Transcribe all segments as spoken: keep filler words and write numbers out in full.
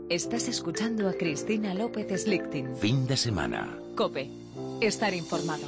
Estás escuchando a Cristina López Slichting. Fin de semana. COPE. Estar informado.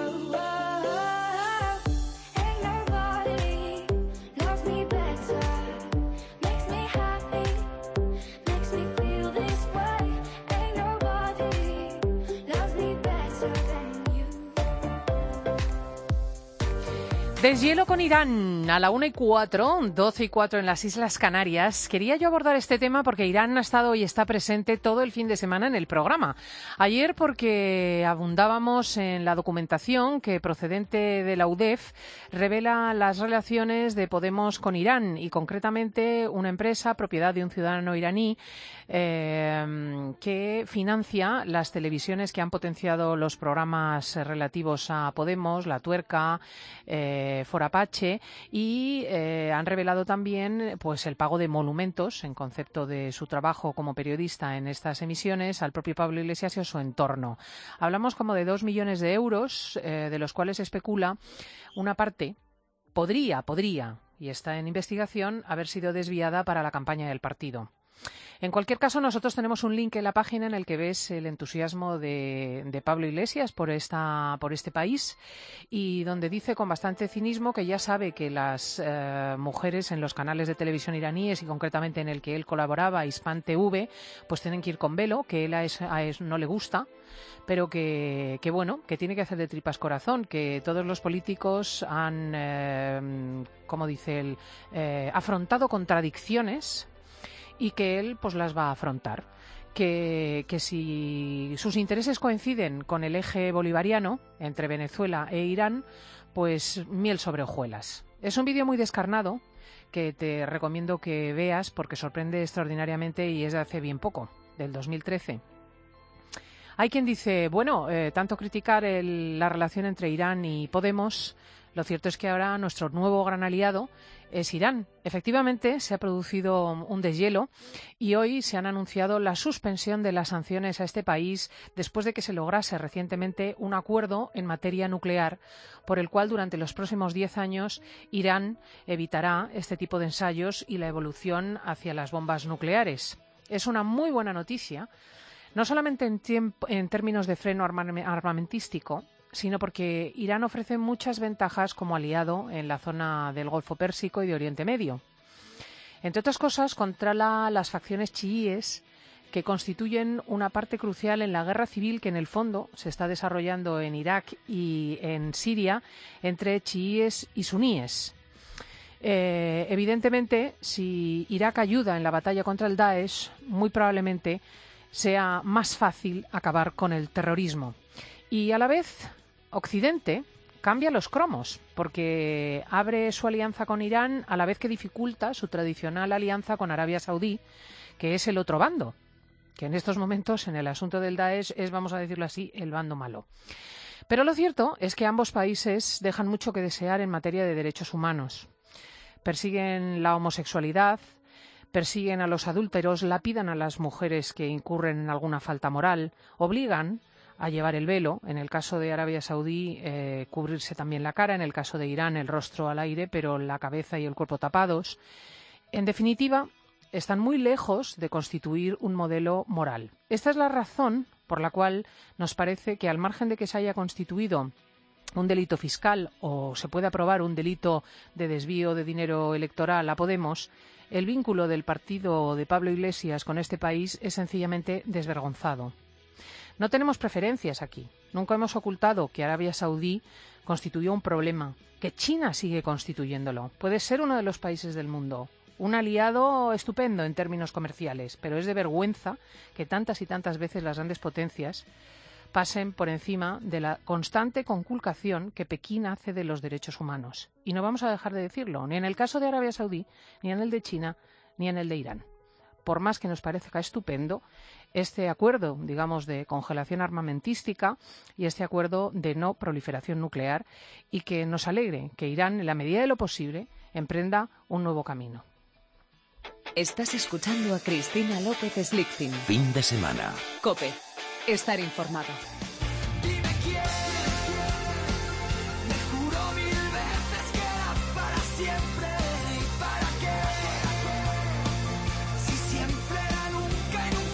Deshielo con Irán a la una y cuatro, doce y cuatro en las Islas Canarias. Quería yo abordar este tema porque Irán ha estado y está presente todo el fin de semana en el programa. Ayer porque abundábamos en la documentación que, procedente de la U D E F, revela las relaciones de Podemos con Irán y, concretamente, una empresa propiedad de un ciudadano iraní eh, que financia las televisiones que han potenciado los programas relativos a Podemos, La Tuerca, eh, Forapache, y eh, han revelado también pues el pago de monumentos en concepto de su trabajo como periodista en estas emisiones al propio Pablo Iglesias y a su entorno. Hablamos como de dos millones de euros, eh, de los cuales se especula una parte podría, podría, y está en investigación, haber sido desviada para la campaña del partido. En cualquier caso, nosotros tenemos un link en la página en el que ves el entusiasmo de, de Pablo Iglesias por esta, por este país, y donde dice con bastante cinismo que ya sabe que las eh, mujeres en los canales de televisión iraníes, y concretamente en el que él colaboraba, Hispan T V, pues tienen que ir con velo, que él a eso, a eso no le gusta, pero que, que bueno, que tiene que hacer de tripas corazón, que todos los políticos han, eh, como dice él, eh, afrontado contradicciones, y que él pues las va a afrontar. Que, que si sus intereses coinciden con el eje bolivariano entre Venezuela e Irán, pues miel sobre hojuelas. Es un vídeo muy descarnado que te recomiendo que veas porque sorprende extraordinariamente y es de hace bien poco, del dos mil trece. Hay quien dice, bueno, eh, tanto criticar el, la relación entre Irán y Podemos, lo cierto es que ahora nuestro nuevo gran aliado es Irán. Efectivamente, se ha producido un deshielo y hoy se han anunciado la suspensión de las sanciones a este país después de que se lograse recientemente un acuerdo en materia nuclear por el cual durante los próximos diez años Irán evitará este tipo de ensayos y la evolución hacia las bombas nucleares. Es una muy buena noticia, no solamente en, tiempo, en términos de freno armamentístico, sino porque Irán ofrece muchas ventajas como aliado en la zona del Golfo Pérsico y de Oriente Medio. Entre otras cosas, controla las facciones chiíes que constituyen una parte crucial en la guerra civil que en el fondo se está desarrollando en Irak y en Siria entre chiíes y suníes. Eh, evidentemente, si Irak ayuda en la batalla contra el Daesh, muy probablemente sea más fácil acabar con el terrorismo. Y a la vez, Occidente cambia los cromos, porque abre su alianza con Irán a la vez que dificulta su tradicional alianza con Arabia Saudí, que es el otro bando, que en estos momentos en el asunto del Daesh es, vamos a decirlo así, el bando malo. Pero lo cierto es que ambos países dejan mucho que desear en materia de derechos humanos. Persiguen la homosexualidad, persiguen a los adúlteros, lapidan a las mujeres que incurren en alguna falta moral, obligan a llevar el velo, en el caso de Arabia Saudí eh, cubrirse también la cara, en el caso de Irán el rostro al aire, pero la cabeza y el cuerpo tapados. En definitiva, están muy lejos de constituir un modelo moral. Esta es la razón por la cual nos parece que, al margen de que se haya constituido un delito fiscal o se puede aprobar un delito de desvío de dinero electoral a Podemos, el vínculo del partido de Pablo Iglesias con este país es sencillamente desvergonzado. No tenemos preferencias aquí. Nunca hemos ocultado que Arabia Saudí constituyó un problema, que China sigue constituyéndolo. Puede ser uno de los países del mundo, un aliado estupendo en términos comerciales, pero es de vergüenza que tantas y tantas veces las grandes potencias pasen por encima de la constante conculcación que Pekín hace de los derechos humanos. Y no vamos a dejar de decirlo, ni en el caso de Arabia Saudí, ni en el de China, ni en el de Irán. Por más que nos parezca estupendo este acuerdo, digamos, de congelación armamentística y este acuerdo de no proliferación nuclear, y que nos alegre que Irán, en la medida de lo posible, emprenda un nuevo camino. Estás escuchando a Cristina López Slichting. Fin de semana. COPE. Estar informado. Siempre y para qué, si siempre era nunca y nunca.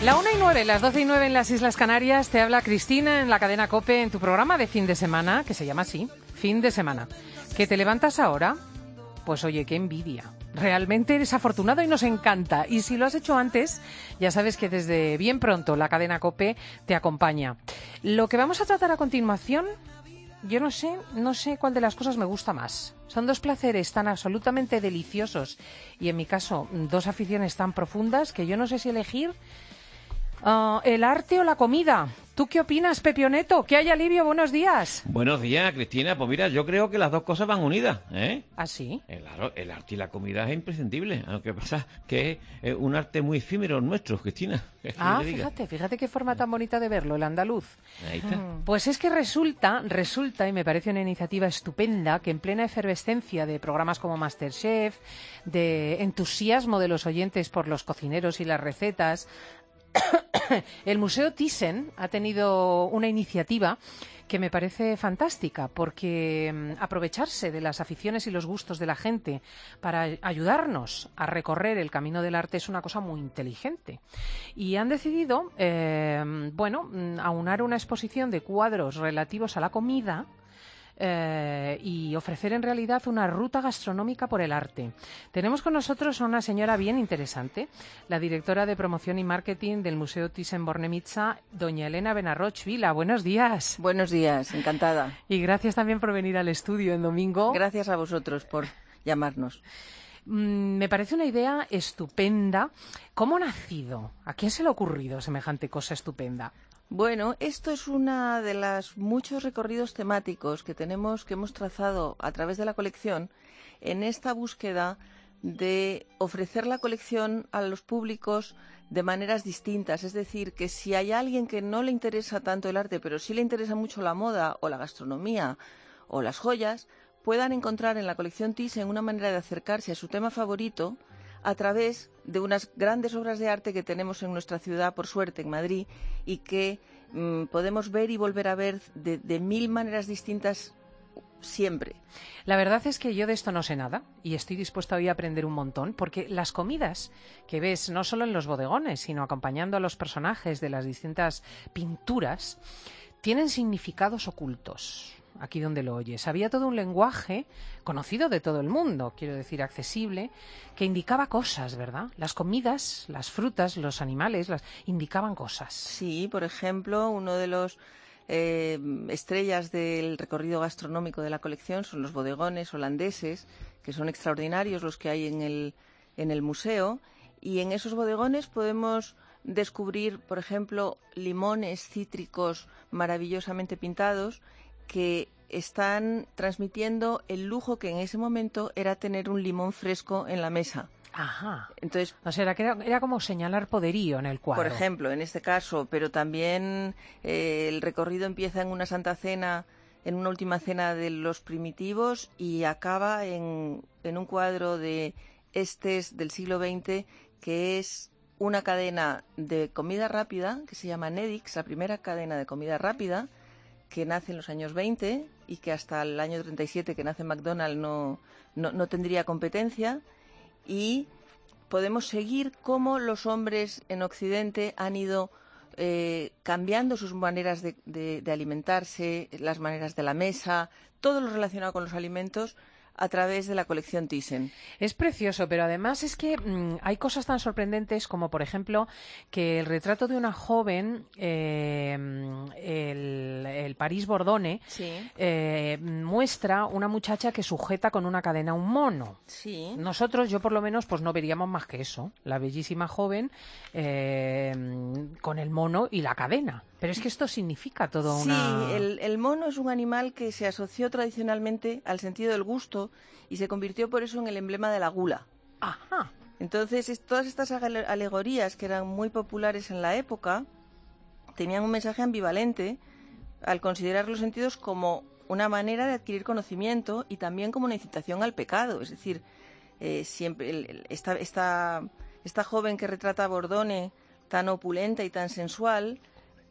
La una y nueve, las doce y nueve en las Islas Canarias, te habla Cristina en la cadena COPE en tu programa de fin de semana, que se llama así, fin de semana. ¿Que te levantas ahora? Pues oye, qué envidia. Realmente eres afortunado y nos encanta. Y si lo has hecho antes, ya sabes que desde bien pronto la cadena COPE te acompaña. Lo que vamos a tratar a continuación, yo no sé, no sé cuál de las cosas me gusta más. Son dos placeres tan absolutamente deliciosos y en mi caso dos aficiones tan profundas que yo no sé si elegir uh, el arte o la comida. ¿Tú qué opinas, Pepioneto? ¿Qué hay, Alivio? Buenos días. Buenos días, Cristina. Pues mira, yo creo que las dos cosas van unidas, ¿eh? ¿Ah, sí? El, el arte y la comida es imprescindible. Lo que pasa que es un arte muy efímero nuestro, Cristina. Ah, fíjate, fíjate qué forma tan bonita de verlo, el andaluz. Ahí está. Pues es que resulta, resulta, y me parece una iniciativa estupenda, que en plena efervescencia de programas como MasterChef, de entusiasmo de los oyentes por los cocineros y las recetas, el Museo Thyssen ha tenido una iniciativa que me parece fantástica, porque um, aprovecharse de las aficiones y los gustos de la gente para ayudarnos a recorrer el camino del arte es una cosa muy inteligente. Y han decidido, eh, bueno, aunar una exposición de cuadros relativos a la comida, Eh, y ofrecer en realidad una ruta gastronómica por el arte. Tenemos con nosotros a una señora bien interesante, la directora de promoción y marketing del Museo Thyssen-Bornemisza, doña Elena Benarroch Vila. Buenos días. Buenos días, encantada. Y gracias también por venir al estudio en domingo. Gracias a vosotros por llamarnos. Mm, me parece una idea estupenda. ¿Cómo ha nacido? ¿A quién se le ha ocurrido semejante cosa estupenda? Bueno, esto es uno de los muchos recorridos temáticos que tenemos, que hemos trazado a través de la colección, en esta búsqueda de ofrecer la colección a los públicos de maneras distintas. Es decir, que si hay alguien que no le interesa tanto el arte, pero sí le interesa mucho la moda o la gastronomía o las joyas, puedan encontrar en la colección Thyssen una manera de acercarse a su tema favorito a través de unas grandes obras de arte que tenemos en nuestra ciudad, por suerte, en Madrid, y que mmm, podemos ver y volver a ver de, de mil maneras distintas siempre. La verdad es que yo de esto no sé nada y estoy dispuesta hoy a aprender un montón, porque las comidas que ves no solo en los bodegones, sino acompañando a los personajes de las distintas pinturas, tienen significados ocultos. Aquí donde lo oyes. Había todo un lenguaje conocido de todo el mundo, quiero decir, accesible, que indicaba cosas, ¿verdad? Las comidas, las frutas, los animales, las indicaban cosas. Sí, por ejemplo, uno de los eh, estrellas del recorrido gastronómico de la colección son los bodegones holandeses, que son extraordinarios los que hay en el, en el museo, y en esos bodegones podemos descubrir, por ejemplo, limones cítricos maravillosamente pintados, que están transmitiendo el lujo que en ese momento era tener un limón fresco en la mesa. Ajá. Entonces, o sea, era, que era, era como señalar poderío en el cuadro. Por ejemplo, en este caso, pero también eh, el recorrido empieza en una Santa Cena, en una última cena de los primitivos y acaba en, en un cuadro de Estes del siglo veinte, que es una cadena de comida rápida que se llama Nedix, la primera cadena de comida rápida, que nace en los años veinte y que hasta el año treinta y siete, que nace McDonald's, no, no, no tendría competencia. Y podemos seguir cómo los hombres en Occidente han ido eh, cambiando sus maneras de, de, de alimentarse, las maneras de la mesa, todo lo relacionado con los alimentos, a través de la colección Thyssen. Es precioso, pero además es que mmm, hay cosas tan sorprendentes como, por ejemplo, que el retrato de una joven, eh, el, el París Bordone, sí. eh, muestra una muchacha que sujeta con una cadena un mono. Sí. Nosotros, yo por lo menos, pues no veríamos más que eso, la bellísima joven eh, con el mono y la cadena. Pero es que esto significa todo sí, una... Sí, el, el mono es un animal que se asoció tradicionalmente al sentido del gusto y se convirtió por eso en el emblema de la gula. Ajá. Entonces, es, todas estas alegorías que eran muy populares en la época tenían un mensaje ambivalente al considerar los sentidos como una manera de adquirir conocimiento y también como una incitación al pecado. Es decir, eh, siempre el, el, esta, esta, esta joven que retrata a Bordone, tan opulenta y tan sensual,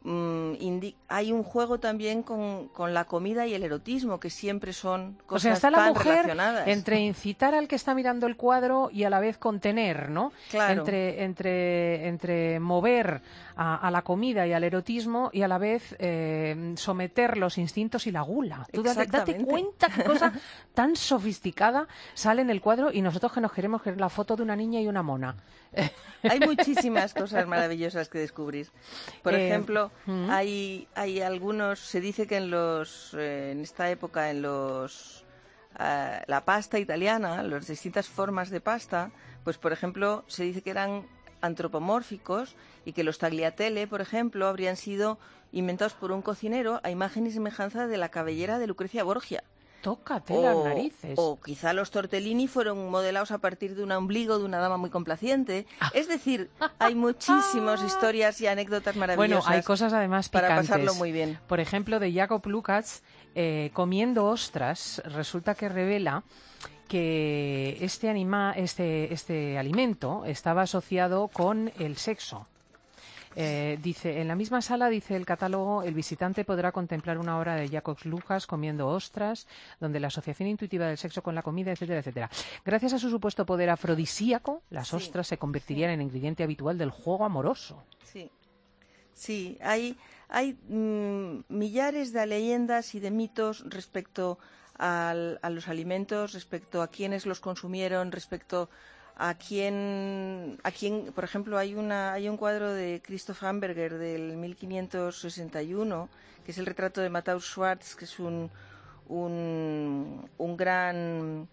mm, indi- hay un juego también con, con la comida y el erotismo, que siempre son cosas O sea, está la tan mujer relacionadas. entre incitar al que está mirando el cuadro y a la vez contener, ¿no? Claro. Entre, entre, entre mover a, a la comida y al erotismo y a la vez eh, someter los instintos y la gula. Tú date, date Exactamente. cuenta qué cosa tan sofisticada sale en el cuadro y nosotros que nos queremos que la foto de una niña y una mona. Hay muchísimas cosas maravillosas que descubrir. Por Eh, ejemplo, ¿mm? hay, hay algunos, se dice que en los, eh, en esta época, en los, eh, la pasta italiana, las distintas formas de pasta, pues por ejemplo, se dice que eran antropomórficos y que los tagliatelle, por ejemplo, habrían sido inventados por un cocinero a imagen y semejanza de la cabellera de Lucrecia Borgia. Tócate las O, narices. o quizá los tortellini fueron modelados a partir de un ombligo de una dama muy complaciente. Es decir, hay muchísimas historias y anécdotas maravillosas. Bueno, hay cosas además para picantes. pasarlo muy bien. Por ejemplo, de Jacob Lukács, eh, comiendo ostras, resulta que revela que este, anima, este, este alimento estaba asociado con el sexo. Eh, dice, en la misma sala, dice el catálogo, el visitante podrá contemplar una obra de Jacob Lukács comiendo ostras, donde la asociación intuitiva del sexo con la comida, etcétera, etcétera. Gracias a su supuesto poder afrodisíaco, las Sí, ostras se convertirían sí. en ingrediente habitual del juego amoroso. Sí, sí, hay, hay mm, millares de leyendas y de mitos respecto al- a los alimentos, respecto a quienes los consumieron, respecto a quién, a quién, por ejemplo, hay una, hay un cuadro de Christoph Hamburger del mil quinientos sesenta y uno, que es el retrato de Matthaus Schwarz, que es un, un, un gran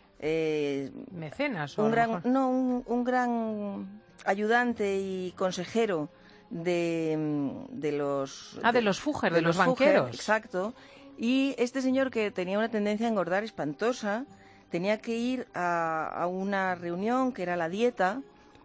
eh, Mecenas, o a un lo gran, mejor. no, un, un gran ayudante y consejero de, de los... Ah, de los Fugger, de los banqueros. Exacto. Y este señor, que tenía una tendencia a engordar espantosa, tenía que ir a, a una reunión que era la dieta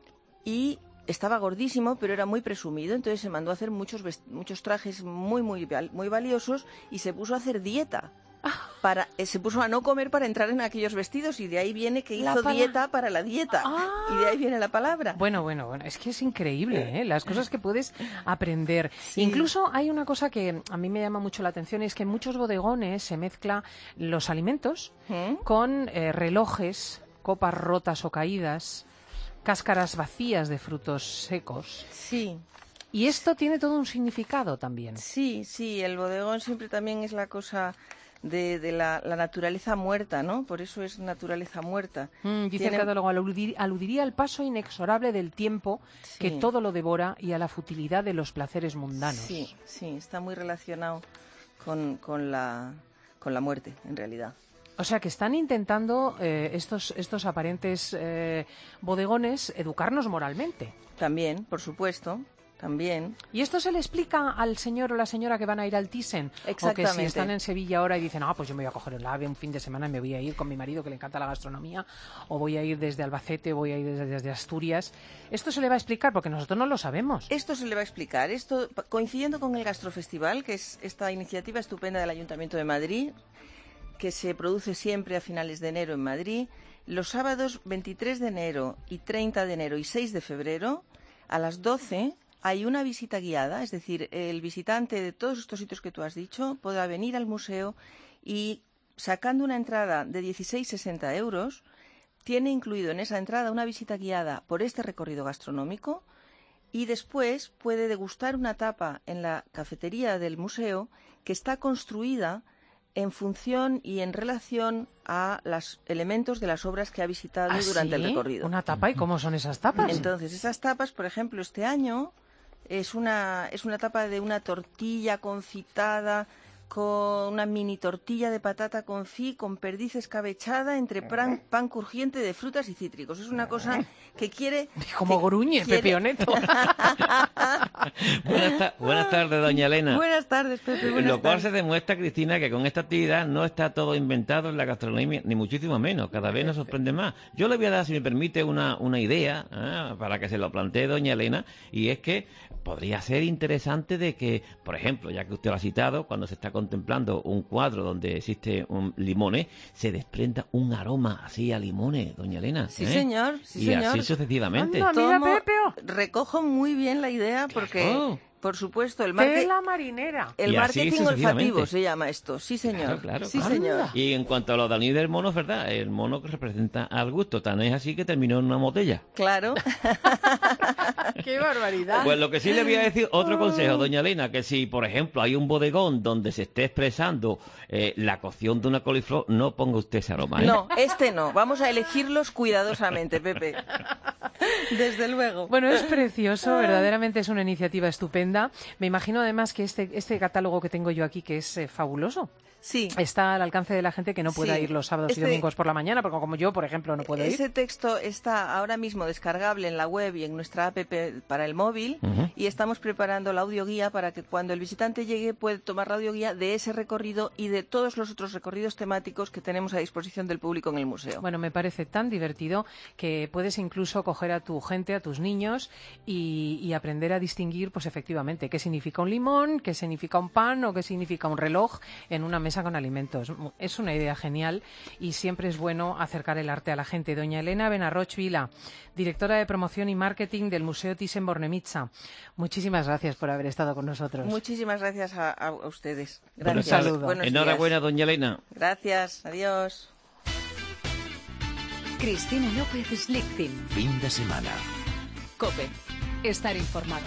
y estaba gordísimo, pero era muy presumido, entonces se mandó a hacer muchos vest- muchos trajes muy muy val- muy valiosos y se puso a hacer dieta. Para, eh, se puso a no comer para entrar en aquellos vestidos y de ahí viene que La hizo pala- dieta para la dieta. Ah. Y de ahí viene la palabra. Bueno, bueno, bueno, es que es increíble, ¿eh? Las cosas que puedes aprender. Sí. Incluso hay una cosa que a mí me llama mucho la atención, y es que en muchos bodegones se mezcla los alimentos ¿Mm? con eh, relojes, copas rotas o caídas, cáscaras vacías de frutos secos. Sí, Y esto tiene todo un significado también. sí, sí, el bodegón siempre también es la cosa de, de la, la naturaleza muerta, ¿no? Por eso es naturaleza muerta. Mm, dice Tiene- el catálogo, aludir- aludiría al paso inexorable del tiempo que Sí. todo lo devora y a la futilidad de los placeres mundanos. Sí, sí, está muy relacionado con, con, la, con la muerte, en realidad. O sea que están intentando eh, estos, estos aparentes eh, bodegones educarnos moralmente. También, por supuesto, también. ¿Y esto se le explica al señor o la señora que van a ir al Thyssen? O que si Exactamente. están en Sevilla ahora y dicen, ah, pues yo me voy a coger el AVE un fin de semana y me voy a ir con mi marido que le encanta la gastronomía, o voy a ir desde Albacete, o voy a ir desde, desde Asturias. ¿Esto se le va a explicar? Porque nosotros no lo sabemos. Esto se le va a explicar. Esto, pa- coincidiendo con el Gastrofestival, que es esta iniciativa estupenda del Ayuntamiento de Madrid, que se produce siempre a finales de enero en Madrid, los sábados veintitrés de enero y treinta de enero y seis de febrero, a las doce, hay una visita guiada, es decir, el visitante de todos estos sitios que tú has dicho podrá venir al museo y, sacando una entrada de dieciséis sesenta euros, tiene incluido en esa entrada una visita guiada por este recorrido gastronómico y después puede degustar una tapa en la cafetería del museo que está construida en función y en relación a los elementos de las obras que ha visitado ¿Ah, durante el sí? recorrido. ¿Una tapa? ¿Y cómo son esas tapas? Entonces, esas tapas, por ejemplo, este año es una, es una tapa de una tortilla confitada con una mini tortilla de patata confit con perdiz escabechada entre pan, pan crujiente de frutas y cítricos. Es una cosa que quiere... Como que gruñe, quiere- Pepioneto. Buenas, ta- buenas tardes, doña Elena. Buenas tardes, Pepe. Buenas Lo cual tardes. se demuestra, Cristina, que con esta actividad no está todo inventado en la gastronomía, ni muchísimo menos. Cada vez nos sorprende más. Yo le voy a dar, si me permite, una, una idea ¿eh? para que se lo plantee doña Elena, y es que podría ser interesante de que, por ejemplo, ya que usted lo ha citado, cuando se está contemplando un cuadro donde existe un limones, se desprenda un aroma así a limones, doña Elena. Sí, ¿eh? señor, sí, y señor. así sucesivamente. Anda, mira, Tomo- Pepeo. recojo muy bien la idea idea porque... Claro. Por supuesto, el marketing... Tela marinera. El Y así marketing olfativo sucesivamente. se llama esto. Sí, señor. Claro, claro, sí, claro. señor. Y en cuanto a los daños del mono, es verdad, el mono que representa al gusto, tan es así que terminó en una botella. Claro. ¡Qué barbaridad! Pues lo que sí le voy a decir, otro consejo, doña Elena, que si, por ejemplo, hay un bodegón donde se esté expresando eh, la cocción de una coliflor, no ponga usted ese aroma, ¿eh? No, este no. Vamos a elegirlos cuidadosamente, Pepe. Desde luego. Bueno, es precioso, verdaderamente es una iniciativa estupenda. Me imagino además que este, este catálogo que tengo yo aquí, que es eh, fabuloso, Sí. está al alcance de la gente que no pueda Sí. ir los sábados Este- y domingos por la mañana, porque como yo, por ejemplo, no puedo ir. Ese texto está ahora mismo descargable en la web y en nuestra app para el móvil Ujú. y estamos preparando la audioguía para que cuando el visitante llegue pueda tomar la audioguía de ese recorrido y de todos los otros recorridos temáticos que tenemos a disposición del público en el museo. Bueno, me parece tan divertido que puedes incluso coger a tu gente, a tus niños y, y aprender a distinguir, pues efectivamente, qué significa un limón, qué significa un pan o qué significa un reloj en una mesa con alimentos. Es una idea genial y siempre es bueno acercar el arte a la gente. Doña Elena Benarroch Vila, directora de promoción y marketing del Museo Thyssen-Bornemisza. Muchísimas gracias por haber estado con nosotros. Muchísimas gracias a, a ustedes. Buenas Gracias. tardes. Buenos Enhorabuena, días. doña Elena. Gracias. Adiós. Cristina López Lichtin. Fin de semana. COPE. Estar informado.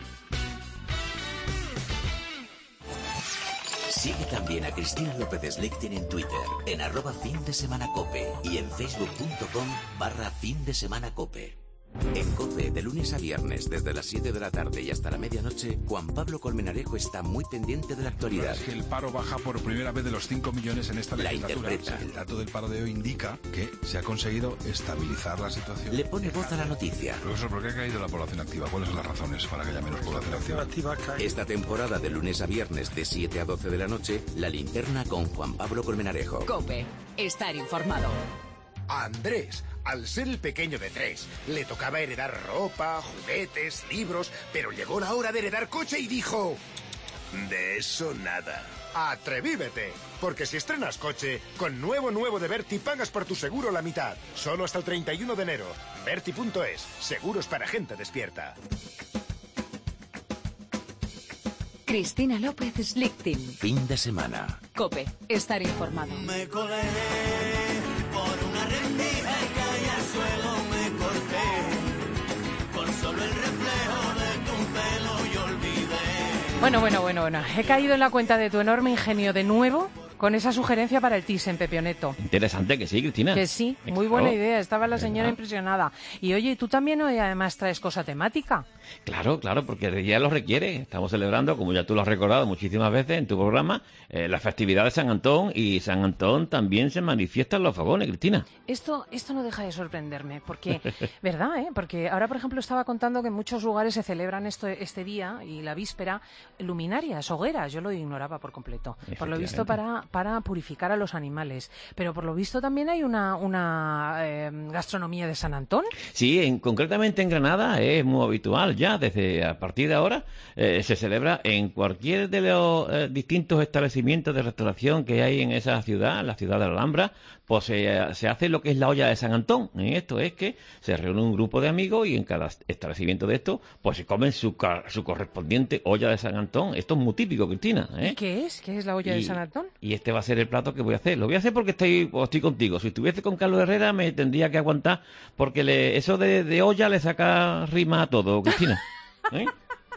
Sigue también a Cristina López Lichtin en Twitter, en arroba fin de semana cope y en facebook.com barra fin de semana cope. En COPE, de lunes a viernes, desde las siete de la tarde y hasta la medianoche, Juan Pablo Colmenarejo está muy pendiente de la actualidad. Es que el paro baja por primera vez de los cinco millones en esta La legislatura. interpreta. El dato del paro de hoy indica que se ha conseguido estabilizar la situación. Le pone voz a la noticia. Profesor, ¿por qué ha caído la población activa? ¿Cuáles son las razones para que haya menos población activa? Esta temporada, de lunes a viernes, de siete a doce de la noche, La Linterna con Juan Pablo Colmenarejo. COPE. Estar informado. A Andrés, al ser el pequeño de tres, le tocaba heredar ropa, juguetes, libros, pero llegó la hora de heredar coche y dijo... De eso nada. Atrevívete, porque si estrenas coche, con nuevo nuevo de Berti pagas por tu seguro la mitad. Solo hasta el treinta y uno de enero. Berti punto es, seguros para gente despierta. Cristina López Lichtin. Fin de semana. COPE. Estar informado. Me colé por una rendija y caí al suelo, me corté con solo el reflejo de tu pelo y olvidé. Bueno, bueno, bueno, bueno. He caído en la cuenta de tu enorme ingenio de nuevo con esa sugerencia para el Thyssen, Pepioneto. Interesante que sí, Cristina. Que sí, muy Claro. buena idea. Estaba la señora ¿Verdad? impresionada. Y oye, tú también hoy además traes cosa temática. Claro, claro, porque el día lo requiere. Estamos celebrando, como ya tú lo has recordado muchísimas veces en tu programa, eh, la festividad de San Antón, y San Antón también se manifiesta en los fogones, Cristina. Esto, esto no deja de sorprenderme, porque, ¿verdad? Eh? Porque ahora, por ejemplo, estaba contando que en muchos lugares se celebran esto, este día y la víspera luminarias, hogueras. Yo lo ignoraba por completo. Por lo visto, para, para purificar a los animales. Pero por lo visto también hay una, una eh, gastronomía de San Antón. Sí, en, concretamente en Granada es muy habitual ya, desde a partir de ahora eh, se celebra en cualquier de los eh, distintos establecimientos de restauración que hay en esa ciudad, la ciudad de la Alhambra, pues eh, se hace lo que es la olla de San Antón. Y esto es que se reúne un grupo de amigos y en cada establecimiento de esto pues se comen su, su correspondiente olla de San Antón. Esto es muy típico, Cristina, ¿eh? ¿Y qué es? ¿Qué es la olla y, de San Antón? Y este va a ser el plato que voy a hacer. Lo voy a hacer porque estoy, pues, estoy contigo. Si estuviese con Carlos Herrera me tendría que aguantar porque le, eso de, de olla le saca rima a todo, Cristina. ¿Eh?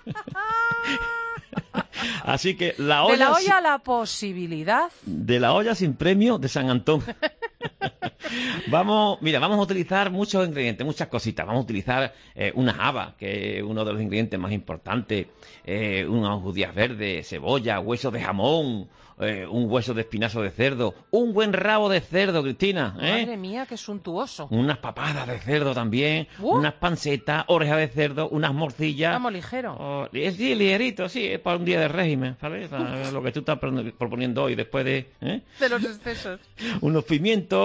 Así que la olla... De la olla a la posibilidad. De la olla sin premio de San Antón. Vamos, mira, vamos a utilizar muchos ingredientes, muchas cositas. Vamos a utilizar eh, unas habas, que es uno de los ingredientes más importantes, eh, unas judías verdes, cebolla, hueso de jamón, eh, un hueso de espinazo de cerdo, un buen rabo de cerdo, Cristina, ¿eh? Madre mía, qué suntuoso. Unas papadas de cerdo también, Uh. unas pancetas, orejas de cerdo, unas morcillas. Vamos ligero. Oh, es sí, ligerito, sí, es para un día de régimen, ¿sabes? Para lo que tú estás pro- proponiendo hoy, después de... ¿eh? De los excesos. Unos pimientos, eh,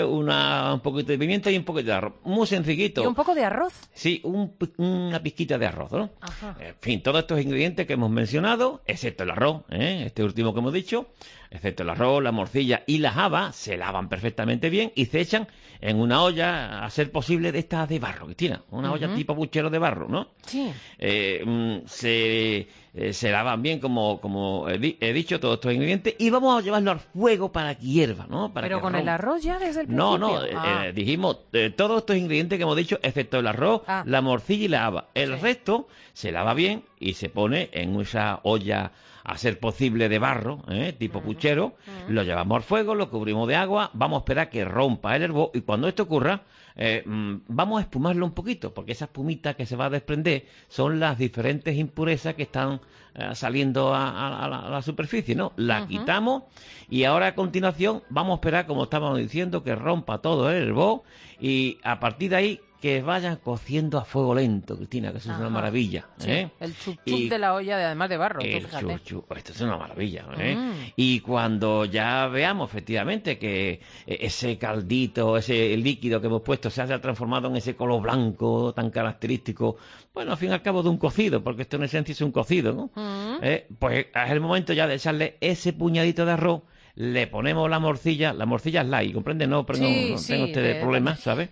una, un poquito de pimienta y un poquito de arroz. Muy sencillito. ¿Y un poco de arroz? Sí, un, una pizquita de arroz, ¿no? Ajá. En fin, todos estos ingredientes que hemos mencionado, excepto el arroz, ¿eh? Este último que hemos dicho, excepto el arroz, la morcilla y las habas, se lavan perfectamente bien y se echan en una olla, a ser posible, de estas de barro, Cristina. Una uh-huh. olla tipo puchero de barro, ¿no? Sí. Eh, mm, se, eh, se lavan bien, como, como he, di- he dicho, todos estos ingredientes, y vamos a llevarlo al fuego para que hierva, ¿no? Para Pero que con rompa. el arroz ya desde el principio. No, no, eh, Ah. eh, dijimos eh, todos estos ingredientes que hemos dicho, excepto el arroz, Ah. la morcilla y la haba. El Sí. resto se lava bien y se pone en esa olla, a ser posible, de barro, ¿eh? tipo puchero. Lo llevamos al fuego, lo cubrimos de agua, vamos a esperar que rompa el hervor, y cuando esto ocurra, eh, mm, vamos a espumarlo un poquito, porque esa espumita que se va a desprender son las diferentes impurezas que están eh, saliendo a, a- a la, a la superficie, ¿no? La Ujú. quitamos, y ahora a continuación vamos a esperar, como estábamos diciendo, que rompa todo el hervor, y a partir de ahí que vayan cociendo a fuego lento, Cristina, que eso es una Ajá. maravilla, Sí, ¿eh? el chup chup Y- de la olla, de, además de barro, tú El fíjate. chuchu, esto es una maravilla, ¿eh? Mm. Y cuando ya veamos efectivamente que eh, ese caldito, ese líquido que hemos puesto se haya transformado en ese color blanco tan característico, bueno, al fin y al cabo de un cocido, porque esto en esencia es un cocido, ¿no? Mm. Eh, pues es el momento ya de echarle ese puñadito de arroz, le ponemos la morcilla, la morcilla es light, ¿comprende? No, pero no, Sí, no sí, tenga usted de- problemas, ¿sabe?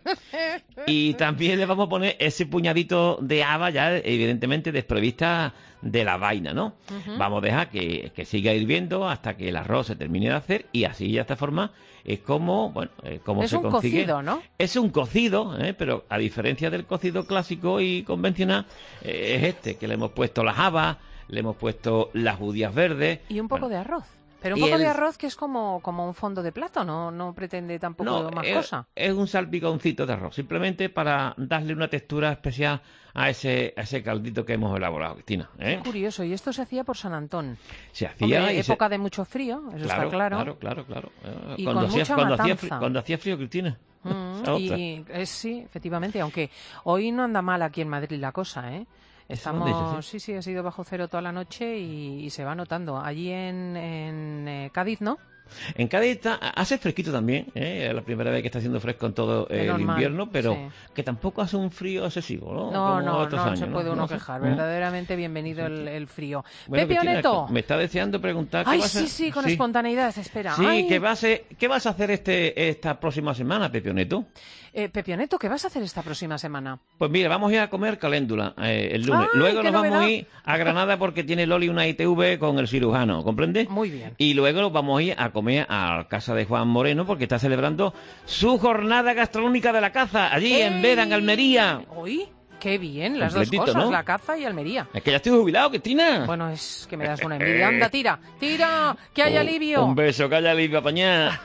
Y también le vamos a poner ese puñadito de haba, ya evidentemente desprevista de la vaina, ¿no? Ujú. Vamos a dejar que, que siga hirviendo hasta que el arroz se termine de hacer, y así, de esta forma, es como, bueno, eh, como Es se un consigue. cocido, ¿no? Es un cocido, ¿eh? Pero a diferencia del cocido clásico y convencional, eh, es este, que le hemos puesto las habas, le hemos puesto las judías verdes. Y un poco Bueno, de arroz. Pero un y poco de el- arroz que es como, como un fondo de plato, ¿no? No pretende tampoco más es, cosa. es un salpiconcito de arroz, simplemente para darle una textura especial a ese, a ese caldito que hemos elaborado, Cristina, ¿eh? Qué curioso. Y esto se hacía por San Antón. Se hacía Hombre, y se- época de mucho frío, eso claro, está claro. claro, claro, claro. Eh, Y cuando con hacía, mucha cuando hacía, matanza. fri- cuando hacía frío, Cristina. Mm, Esa otra. y es, sí, efectivamente, aunque hoy no anda mal aquí en Madrid la cosa, ¿eh? Eso me han dicho, Estamos, sí, sí, ha sido bajo cero toda la noche y, y se va notando. Allí en, en eh, Cádiz, ¿no? En Cádiz está, hace fresquito también, ¿eh? Es la primera vez que está haciendo fresco en todo De el normal, invierno, pero sí. que tampoco hace un frío excesivo, ¿no? No, Como no, otros no años, se puede uno No sé. quejar. Mm. Verdaderamente bienvenido el, el frío. Bueno, Pepe Cristina, Oneto. me está deseando preguntar qué Ay, vas a sí, sí, con sí. espontaneidad, espera. Sí, Ay. ¿qué vas, a, ¿qué vas a hacer este esta próxima semana, Pepe Oneto? Eh, Pepe Oneto, ¿qué vas a hacer esta próxima semana? Pues mira, vamos a ir a comer caléndula eh, el lunes. ¡Ay, Luego qué nos vamos novedad! a ir a Granada porque tiene Loli una I T V con el cirujano, ¿comprende? Muy bien. Y luego nos vamos a ir a comer a la casa de Juan Moreno porque está celebrando su jornada gastronómica de la caza allí en ¡Ey! Vera, en Almería. Uy, qué bien, las dos Completito, cosas, ¿no? la caza y Almería. Es que ya estoy jubilado, Cristina. Bueno, es que me das una envidia. Anda, tira, tira, que hay Un- alivio. Un beso, que haya alivio, apañá.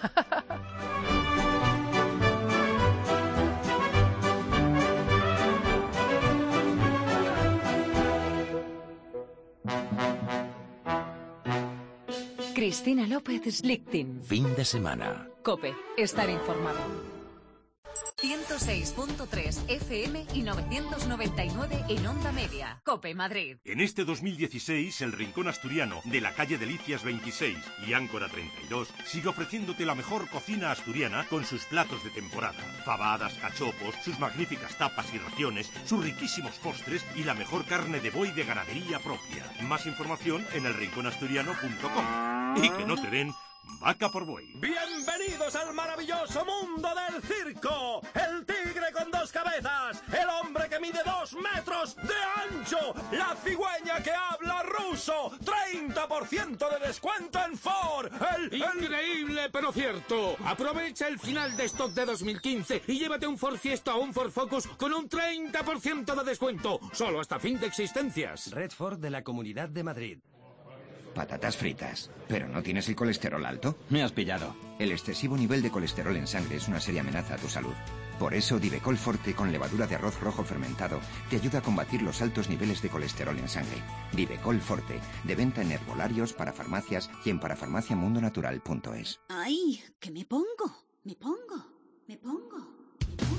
Cristina López Slichting. Fin de semana. Cope, estar informado. ciento seis punto tres F M y novecientos noventa y nueve en Onda Media. Cope Madrid. En este dos mil dieciséis, el Rincón Asturiano de la calle Delicias veintiséis y Áncora treinta y dos sigue ofreciéndote la mejor cocina asturiana con sus platos de temporada. Fabadas, cachopos, sus magníficas tapas y raciones, sus riquísimos postres y la mejor carne de buey de ganadería propia. Más información en el rincón asturiano punto com. Y que no te den vaca por buey. Bienvenidos al maravilloso mundo del circo. El tigre con dos cabezas, el hombre que mide dos metros de ancho, la cigüeña que habla ruso, treinta por ciento de descuento en Ford. El, el... Increíble, pero cierto. Aprovecha el final de stock de dos mil quince y llévate un Ford Fiesta o un Ford Focus con un treinta por ciento de descuento, solo hasta fin de existencias. Red Ford de la Comunidad de Madrid. Patatas fritas. ¿Pero no tienes el colesterol alto? Me has pillado. El excesivo nivel de colesterol en sangre es una seria amenaza a tu salud. Por eso, Divecol Forte con levadura de arroz rojo fermentado te ayuda a combatir los altos niveles de colesterol en sangre. Divecol Forte, de venta en herbolarios, para farmacias y en parafarmaciamundonatural punto es. Ay, que me pongo, me pongo, me pongo, me pongo.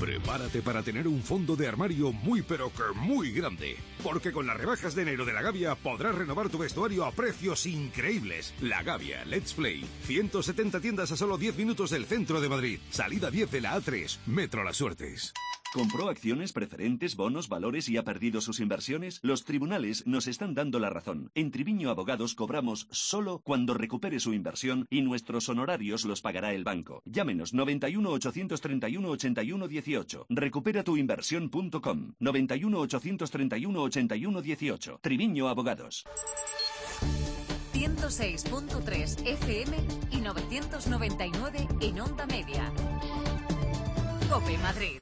Prepárate para tener un fondo de armario muy pero que muy grande. Porque con las rebajas de enero de La Gavia podrás renovar tu vestuario a precios increíbles. La Gavia, Let's Play. ciento setenta tiendas a solo diez minutos del centro de Madrid. Salida diez de la A tres. Metro Las Suertes. ¿Compró acciones, preferentes, bonos, valores y ha perdido sus inversiones? Los tribunales nos están dando la razón. En Triviño Abogados cobramos solo cuando recupere su inversión y nuestros honorarios los pagará el banco. Llámenos noventa y uno, ochocientos treinta y uno, ochenta y uno dieciocho. recupera tu inversión punto com. noventa y uno, ochocientos treinta y uno, ochenta y uno dieciocho. Triviño Abogados. ciento seis punto tres F M y novecientos noventa y nueve en Onda Media. COPE Madrid.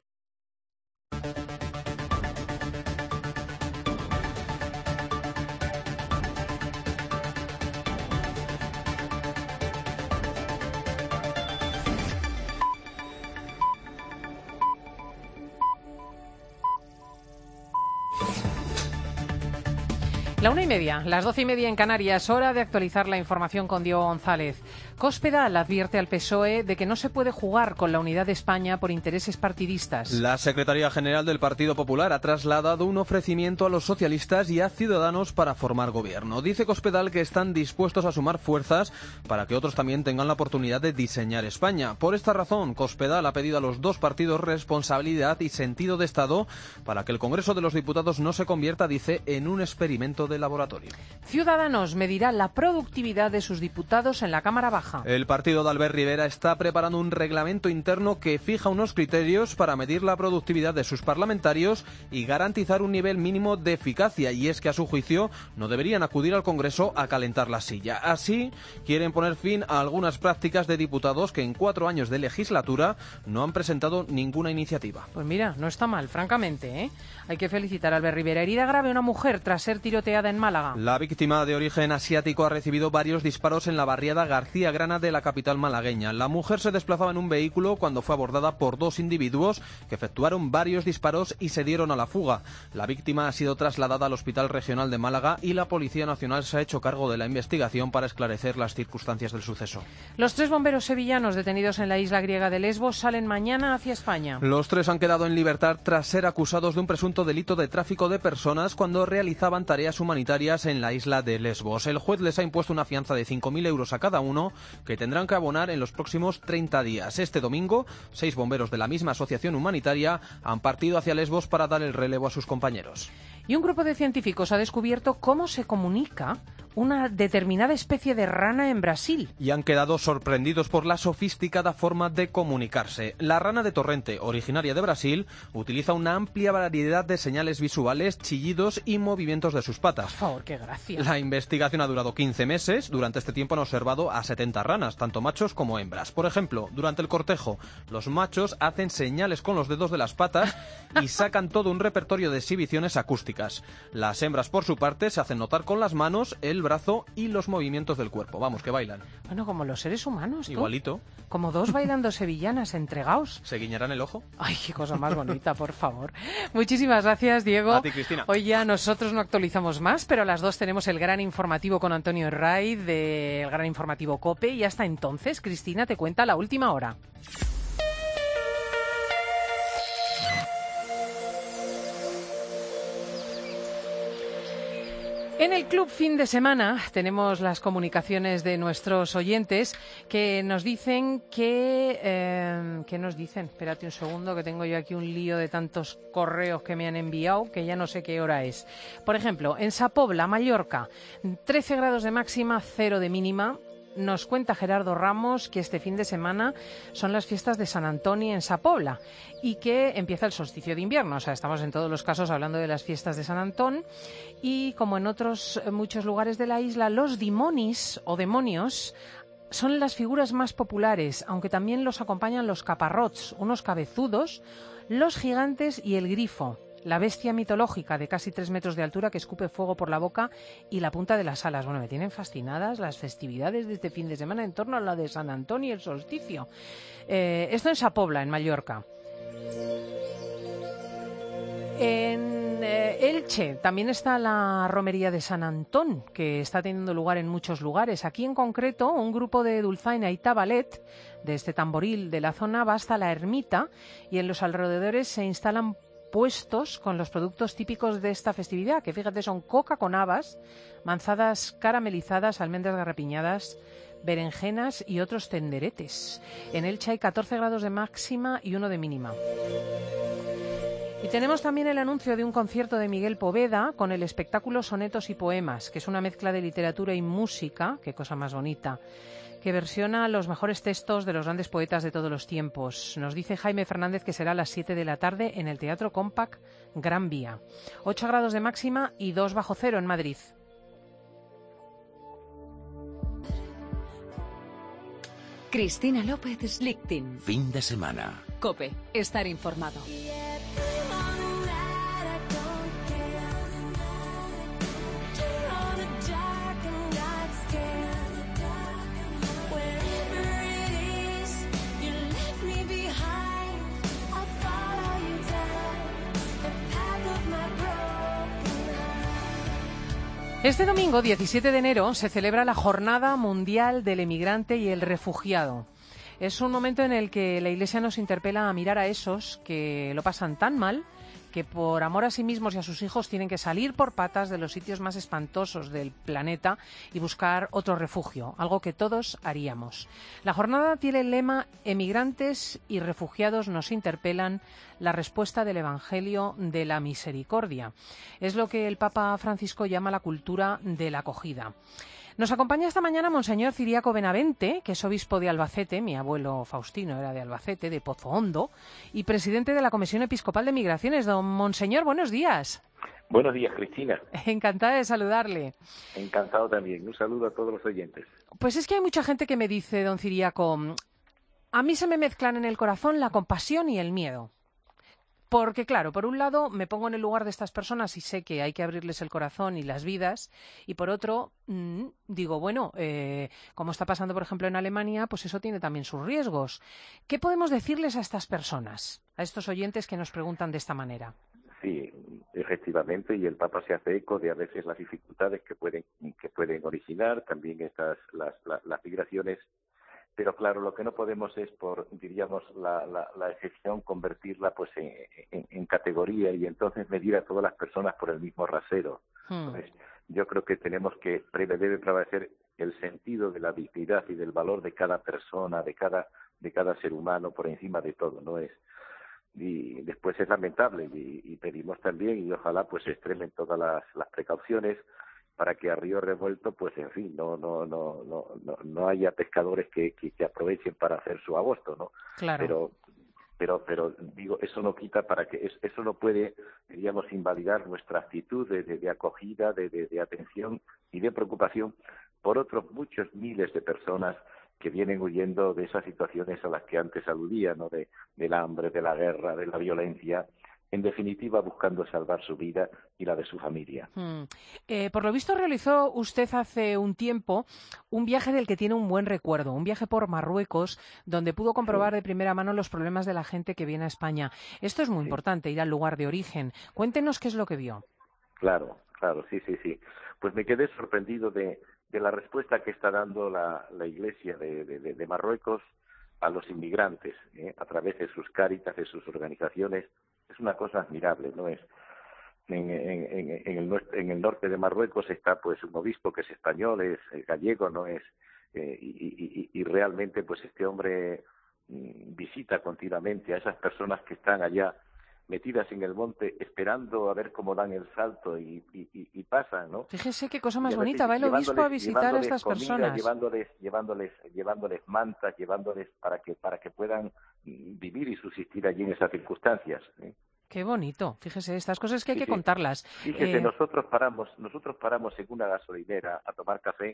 La una y media, las doce y media en Canarias, hora de actualizar la información con Diego González. Cospedal advierte al P S O E de que no se puede jugar con la unidad de España por intereses partidistas. La Secretaría General del Partido Popular ha trasladado un ofrecimiento a los socialistas y a Ciudadanos para formar gobierno. Dice Cospedal que están dispuestos a sumar fuerzas para que otros también tengan la oportunidad de diseñar España. Por esta razón, Cospedal ha pedido a los dos partidos responsabilidad y sentido de Estado para que el Congreso de los Diputados no se convierta, dice, en un experimento de laboratorio. Ciudadanos medirá la productividad de sus diputados en la Cámara Baja. El partido de Albert Rivera está preparando un reglamento interno que fija unos criterios para medir la productividad de sus parlamentarios y garantizar un nivel mínimo de eficacia, y es que a su juicio no deberían acudir al Congreso a calentar la silla. Así, quieren poner fin a algunas prácticas de diputados que en cuatro años de legislatura no han presentado ninguna iniciativa. Pues mira, no está mal, francamente, ¿eh? Hay que felicitar a Albert Rivera. Herida grave una mujer tras ser tiroteada en Málaga. La víctima, de origen asiático, ha recibido varios disparos en la barriada García Grana de la capital malagueña. La mujer se desplazaba en un vehículo cuando fue abordada por dos individuos que efectuaron varios disparos y se dieron a la fuga. La víctima ha sido trasladada al Hospital Regional de Málaga y la Policía Nacional se ha hecho cargo de la investigación para esclarecer las circunstancias del suceso. Los tres bomberos sevillanos detenidos en la isla griega de Lesbos salen mañana hacia España. Los tres han quedado en libertad tras ser acusados de un presunto delito de tráfico de personas cuando realizaban tareas humanitarias en la isla de Lesbos. El juez les ha impuesto una fianza de cinco mil euros a cada uno que tendrán que abonar en los próximos treinta días. Este domingo, seis bomberos de la misma asociación humanitaria han partido hacia Lesbos para dar el relevo a sus compañeros. Y un grupo de científicos ha descubierto cómo se comunica una determinada especie de rana en Brasil. Y han quedado sorprendidos por la sofisticada forma de comunicarse. La rana de torrente, originaria de Brasil, utiliza una amplia variedad de señales visuales, chillidos y movimientos de sus patas. Por favor, qué gracia. La investigación ha durado quince meses. Durante este tiempo han observado a setenta ranas, tanto machos como hembras. Por ejemplo, durante el cortejo, los machos hacen señales con los dedos de las patas y sacan todo un repertorio de exhibiciones acústicas. Las hembras, por su parte, se hacen notar con las manos, el brazo y los movimientos del cuerpo. Vamos, que bailan. Bueno, como los seres humanos, ¿tú? Igualito. Como dos bailando sevillanas entregados. ¿Se guiñarán el ojo? Ay, qué cosa más bonita, por favor. Muchísimas gracias, Diego. A ti, Cristina. Hoy ya nosotros no actualizamos más, pero a las dos tenemos el gran informativo con Antonio Herray del gran informativo COPE, y hasta entonces, Cristina te cuenta la última hora. En el Club Fin de Semana tenemos las comunicaciones de nuestros oyentes que nos dicen que... Eh, ¿Qué nos dicen? Espérate un segundo, que tengo yo aquí un lío de tantos correos que me han enviado que ya no sé qué hora es. Por ejemplo, en Sa Pobla, Mallorca, trece grados de máxima, cero de mínima. Nos cuenta Gerardo Ramos que este fin de semana son las fiestas de San Antoni en Sa Pobla y que empieza el solsticio de invierno. O sea, estamos en todos los casos hablando de las fiestas de San Antón, y como en otros muchos lugares de la isla, los dimonis o demonios son las figuras más populares, aunque también los acompañan los caparrots, unos cabezudos, los gigantes y el grifo, la bestia mitológica de casi tres metros de altura que escupe fuego por la boca y la punta de las alas. Bueno, me tienen fascinadas las festividades de este fin de semana en torno a la de San Antón y el solsticio. Eh, esto en Sa Pobla, en Mallorca. En eh, Elche también está la romería de San Antón, que está teniendo lugar en muchos lugares. Aquí en concreto, un grupo de dulzaina y tabalet de este tamboril de la zona va hasta la ermita y en los alrededores se instalan puestos con los productos típicos de esta festividad, que fíjate son coca con habas, manzanas caramelizadas, almendras garrapiñadas, berenjenas y otros tenderetes. En Elche hay catorce grados de máxima y uno de mínima. Y tenemos también el anuncio de un concierto de Miguel Poveda con el espectáculo Sonetos y Poemas, que es una mezcla de literatura y música, qué cosa más bonita, que versiona los mejores textos de los grandes poetas de todos los tiempos. Nos dice Jaime Fernández que será a las siete de la tarde en el Teatro Compact Gran Vía. ocho grados de máxima y dos bajo cero en Madrid. Cristina López Slichting. Fin de semana. COPE. Estar informado. Este domingo, diecisiete de enero, se celebra la Jornada Mundial del Emigrante y el Refugiado. Es un momento en el que la Iglesia nos interpela a mirar a esos que lo pasan tan mal que por amor a sí mismos y a sus hijos tienen que salir por patas de los sitios más espantosos del planeta y buscar otro refugio, algo que todos haríamos. La jornada tiene el lema «Emigrantes y refugiados nos interpelan, la respuesta del Evangelio de la Misericordia». Es lo que el Papa Francisco llama la cultura de la acogida. Nos acompaña esta mañana Monseñor Ciriaco Benavente, que es obispo de Albacete, mi abuelo Faustino era de Albacete, de Pozo Hondo, y presidente de la Comisión Episcopal de Migraciones. Don Monseñor, buenos días. Buenos días, Cristina. Encantada de saludarle. Encantado también. Un saludo a todos los oyentes. Pues es que hay mucha gente que me dice, don Ciriaco, a mí se me mezclan en el corazón la compasión y el miedo. Porque, claro, por un lado me pongo en el lugar de estas personas y sé que hay que abrirles el corazón y las vidas, y por otro mmm, digo, bueno, eh, como está pasando, por ejemplo, en Alemania, pues eso tiene también sus riesgos. ¿Qué podemos decirles a estas personas, a estos oyentes que nos preguntan de esta manera? Sí, efectivamente, y el Papa se hace eco de a veces las dificultades que pueden que pueden originar, también estas las, las, las migraciones. Pero claro, lo que no podemos es, por, diríamos, la, la, la excepción, convertirla pues en, en, en categoría y entonces medir a todas las personas por el mismo rasero. Hmm. Entonces, yo creo que tenemos que, debe prevalecer el sentido de la dignidad y del valor de cada persona, de cada, de cada ser humano por encima de todo, ¿no es? Y después es lamentable y, y pedimos también, y ojalá pues se extremen todas las, las precauciones para que a río revuelto, pues en fin, no no no no no, no haya pescadores que, que, que aprovechen para hacer su agosto, ¿no? Claro. Pero pero pero digo, eso no quita para que es, eso no puede, diríamos, invalidar nuestra actitud de, de, de acogida, de, de, de atención y de preocupación por otros muchos miles de personas que vienen huyendo de esas situaciones a las que antes aludía, ¿no? De del hambre, de la guerra, de la violencia. En definitiva, buscando salvar su vida y la de su familia. Hmm. Eh, por lo visto, realizó usted hace un tiempo un viaje del que tiene un buen recuerdo, un viaje por Marruecos, donde pudo comprobar sí. de primera mano los problemas de la gente que viene a España. Esto es muy sí. importante, ir al lugar de origen. Cuéntenos qué es lo que vio. Claro, claro, sí, sí, sí. Pues me quedé sorprendido de, de la respuesta que está dando la, la Iglesia de, de, de Marruecos a los inmigrantes, ¿eh? a través de sus cáritas, de sus organizaciones. Es una cosa admirable, ¿no es? En, en, en, en, el, en el norte de Marruecos está pues un obispo que es español, es, es gallego, ¿no es? Eh, y, y, y realmente pues este hombre mm, visita continuamente a esas personas que están allá metidas en el monte esperando a ver cómo dan el salto y, y, y, y pasan, ¿no? Fíjese qué cosa más bonita, va el obispo a visitar a estas comida, personas. Llevándoles, llevándoles, llevándoles mantas, llevándoles para que para que puedan vivir y subsistir allí en esas circunstancias, ¿eh? Qué bonito, fíjese, estas cosas que hay sí, que sí. contarlas. Fíjese, eh... nosotros paramos, nosotros paramos en una gasolinera a tomar café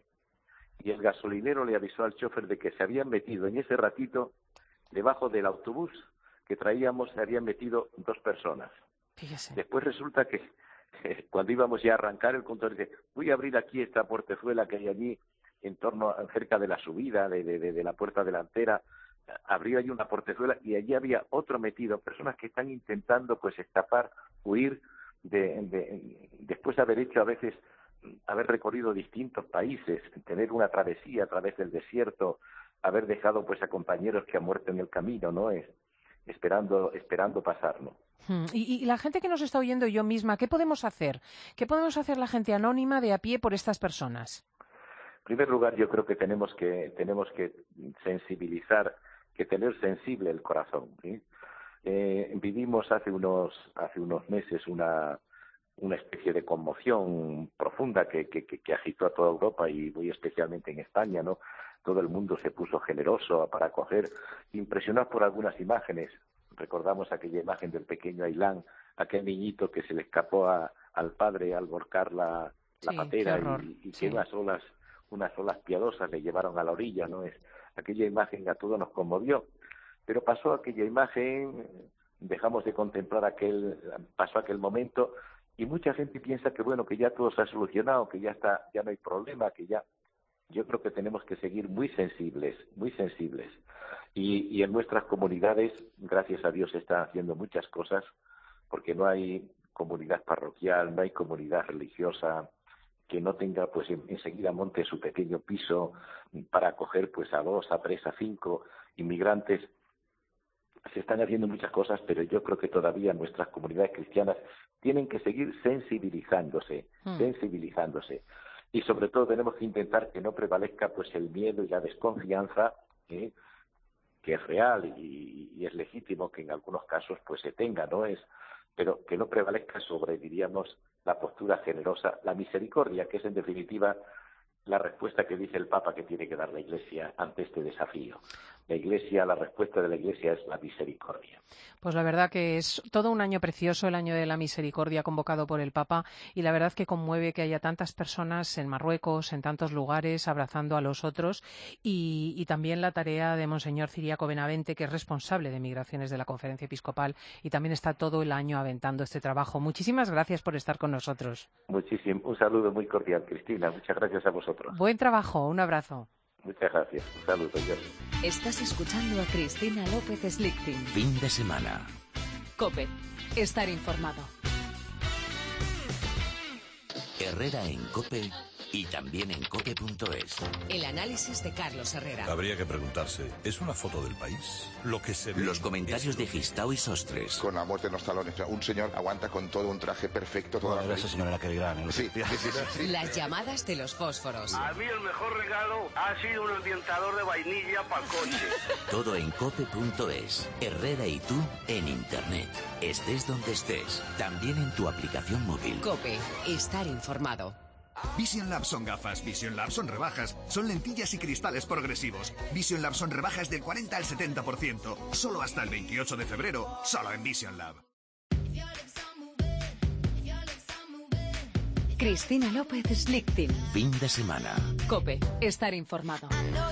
y el gasolinero le avisó al chofer de que se habían metido en ese ratito debajo del autobús que traíamos, se habían metido dos personas. Fíjese. Después resulta que eh, cuando íbamos ya a arrancar el conductor dice, voy a abrir aquí esta portezuela que hay allí en torno, cerca de la subida de, de, de, de la puerta delantera, abrió allí una portezuela y allí había otro metido, personas que están intentando pues escapar, huir de, de, después de haber hecho a veces, haber recorrido distintos países, tener una travesía a través del desierto, haber dejado pues a compañeros que han muerto en el camino, ¿no? Es, esperando, esperando pasar, ¿no? Y, y la gente que nos está oyendo, yo misma, ¿qué podemos hacer? ¿Qué podemos hacer la gente anónima de a pie por estas personas? En primer lugar, yo creo que tenemos que tenemos que sensibilizar, que tener sensible el corazón, ¿sí? Eh, vivimos hace unos hace unos meses una una especie de conmoción profunda que, que, que agitó a toda Europa y muy especialmente en España, ¿no? Todo el mundo se puso generoso para acoger, impresionados por algunas imágenes. Recordamos aquella imagen del pequeño Ailán, aquel niñito que se le escapó a, al padre al volcar la, la Sí, patera qué horror. y, y que Sí. unas olas unas olas piadosas le llevaron a la orilla, ¿no? Es aquella imagen a todos nos conmovió. Pero pasó aquella imagen, dejamos de contemplar aquel, pasó aquel momento y mucha gente piensa que bueno, que ya todo se ha solucionado, que ya está, ya no hay problema, que ya. Yo creo que tenemos que seguir muy sensibles, muy sensibles. Y, y en nuestras comunidades, gracias a Dios, se están haciendo muchas cosas, porque no hay comunidad parroquial, no hay comunidad religiosa que no tenga, pues, en, enseguida monte su pequeño piso para acoger, pues, a dos, a tres, a cinco inmigrantes. Se están haciendo muchas cosas, pero yo creo que todavía nuestras comunidades cristianas tienen que seguir sensibilizándose, Mm. sensibilizándose. Y sobre todo tenemos que intentar que no prevalezca pues el miedo y la desconfianza, ¿eh? que es real y, y es legítimo que en algunos casos pues se tenga, ¿no? Es, pero que no prevalezca sobre, diríamos, la postura generosa, la misericordia, que es en definitiva la respuesta que dice el Papa que tiene que dar la Iglesia ante este desafío. La Iglesia, la respuesta de la Iglesia es la misericordia. Pues la verdad que es todo un año precioso, el año de la misericordia convocado por el Papa, y la verdad que conmueve que haya tantas personas en Marruecos, en tantos lugares, abrazando a los otros, y, y también la tarea de Monseñor Ciriaco Benavente, que es responsable de migraciones de la Conferencia Episcopal, y también está todo el año aventando este trabajo. Muchísimas gracias por estar con nosotros. Muchísimo, un saludo muy cordial, Cristina. Muchas gracias a vosotros. Buen trabajo, un abrazo. Muchas gracias. Un saludo. Dios. Estás escuchando a Cristina López Slichting. Fin de semana. COPE. Estar informado. Herrera en COPE y también en cope punto es. El análisis de Carlos Herrera. Habría que preguntarse, ¿es una foto del país? Lo que se ve. Los comentarios de Gistao y Sostres. Con la muerte en los talones. Un señor aguanta con todo un traje perfecto. Toda Bueno, la esa señora era que gran. Sí, sí, sí, sí, sí. Las llamadas de los fósforos. A mí el mejor regalo ha sido un ambientador de vainilla para el coche. Todo en cope punto es. Herrera y tú en Internet. Estés donde estés. También en tu aplicación móvil. COPE. Estar informado. Vision Lab son gafas, Vision Lab son rebajas, son lentillas y cristales progresivos. Vision Lab son rebajas del cuarenta al setenta por ciento. Solo hasta el veintiocho de febrero, solo en Vision Lab. Cristina López Slichting. Fin de semana. COPE. Estar informado.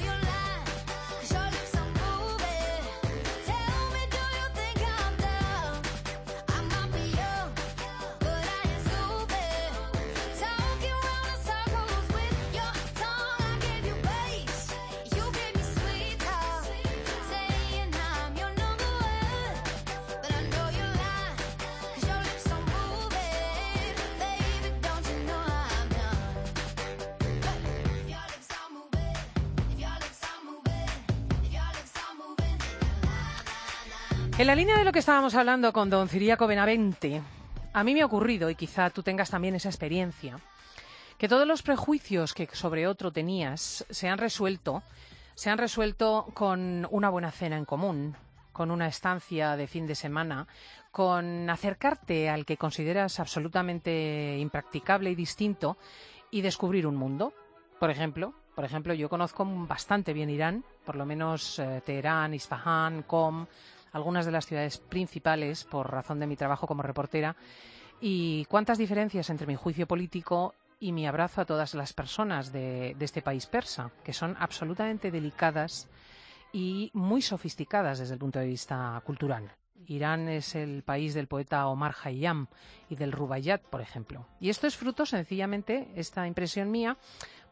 En la línea de lo que estábamos hablando con don Ciriaco Benavente, a mí me ha ocurrido, y quizá tú tengas también esa experiencia, que todos los prejuicios que sobre otro tenías se han resuelto, se han resuelto con una buena cena en común, con una estancia de fin de semana, con acercarte al que consideras absolutamente impracticable y distinto y descubrir un mundo. Por ejemplo, por ejemplo, yo conozco bastante bien Irán, por lo menos eh, Teherán, Isfahán, Qom, algunas de las ciudades principales por razón de mi trabajo como reportera, y cuántas diferencias entre mi juicio político y mi abrazo a todas las personas de, de este país persa, que son absolutamente delicadas y muy sofisticadas desde el punto de vista cultural. Irán es el país del poeta Omar Khayyam y del Rubaiyat, por ejemplo. Y esto es fruto, sencillamente, esta impresión mía,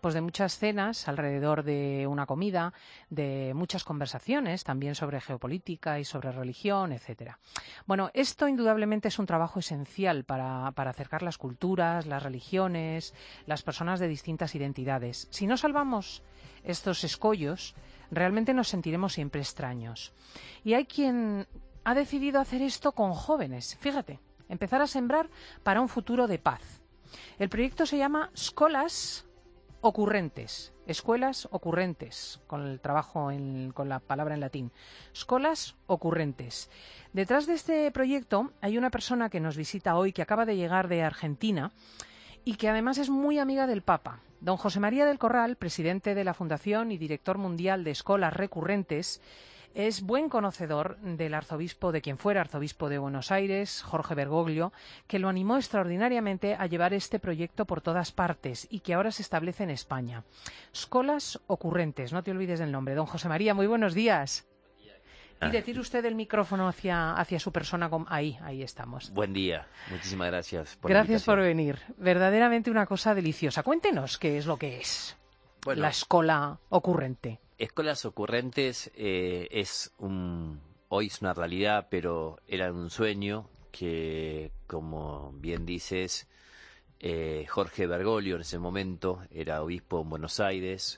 pues de muchas cenas alrededor de una comida, de muchas conversaciones también sobre geopolítica y sobre religión, etcétera. Bueno, esto indudablemente es un trabajo esencial para, para acercar las culturas, las religiones, las personas de distintas identidades. Si no salvamos estos escollos, realmente nos sentiremos siempre extraños. Y hay quien ha decidido hacer esto con jóvenes. Fíjate, empezar a sembrar para un futuro de paz. El proyecto se llama Escolas Ocurrentes, Escuelas Ocurrentes, con el trabajo en, con la palabra en latín. Escolas Ocurrentes. Detrás de este proyecto hay una persona que nos visita hoy, que acaba de llegar de Argentina y que además es muy amiga del Papa. Don José María del Corral, presidente de la Fundación y director mundial de Escolas Recurrentes, es buen conocedor del arzobispo, de quien fuera arzobispo de Buenos Aires, Jorge Bergoglio, que lo animó extraordinariamente a llevar este proyecto por todas partes y que ahora se establece en España. Escolas Ocurrentes, no te olvides del nombre. Don José María, muy buenos días. Y retire usted el micrófono hacia, hacia su persona. Ahí, ahí estamos. Buen día. Muchísimas gracias por Gracias por venir. Verdaderamente una cosa deliciosa. Cuéntenos qué es lo que es bueno, la Escola Ocurrente. Escolas Ocurrentes eh, es un, hoy es una realidad, pero era un sueño que, como bien dices, eh, Jorge Bergoglio en ese momento era obispo en Buenos Aires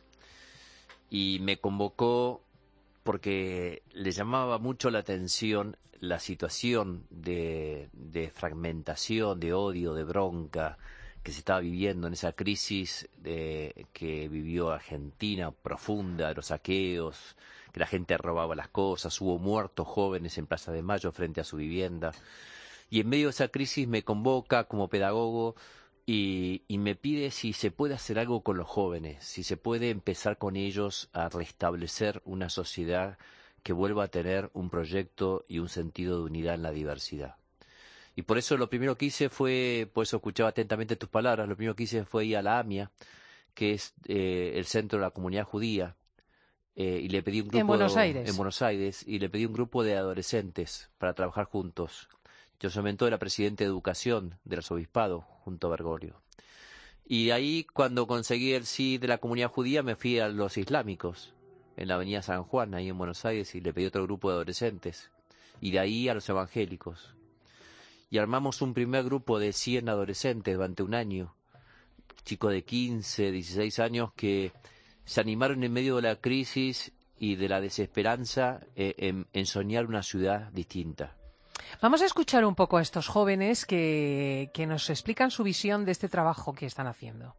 y me convocó porque le llamaba mucho la atención la situación de, de fragmentación, de odio, de bronca que se estaba viviendo en esa crisis de, que vivió Argentina profunda, de los saqueos, que la gente robaba las cosas, hubo muertos jóvenes en Plaza de Mayo frente a su vivienda. Y en medio de esa crisis me convoca como pedagogo y, y me pide si se puede hacer algo con los jóvenes, si se puede empezar con ellos a restablecer una sociedad que vuelva a tener un proyecto y un sentido de unidad en la diversidad. Y por eso lo primero que hice fue, por eso escuchaba atentamente tus palabras, lo primero que hice fue ir a la AMIA, que es eh, el centro de la comunidad judía, eh, y le pedí un grupo en Buenos Aires. en Buenos Aires, y le pedí un grupo de adolescentes para trabajar juntos. Yo soy mentor, era presidente de educación del arzobispado, junto a Bergoglio. Y ahí, cuando conseguí el sí de la comunidad judía, me fui a los islámicos, en la avenida San Juan, ahí en Buenos Aires, y le pedí otro grupo de adolescentes. Y de ahí a los evangélicos. Y armamos un primer grupo de cien adolescentes durante un año, chicos de quince, dieciséis años que se animaron en medio de la crisis y de la desesperanza eh, en, en soñar una ciudad distinta. Vamos a escuchar un poco a estos jóvenes que, que nos explican su visión de este trabajo que están haciendo.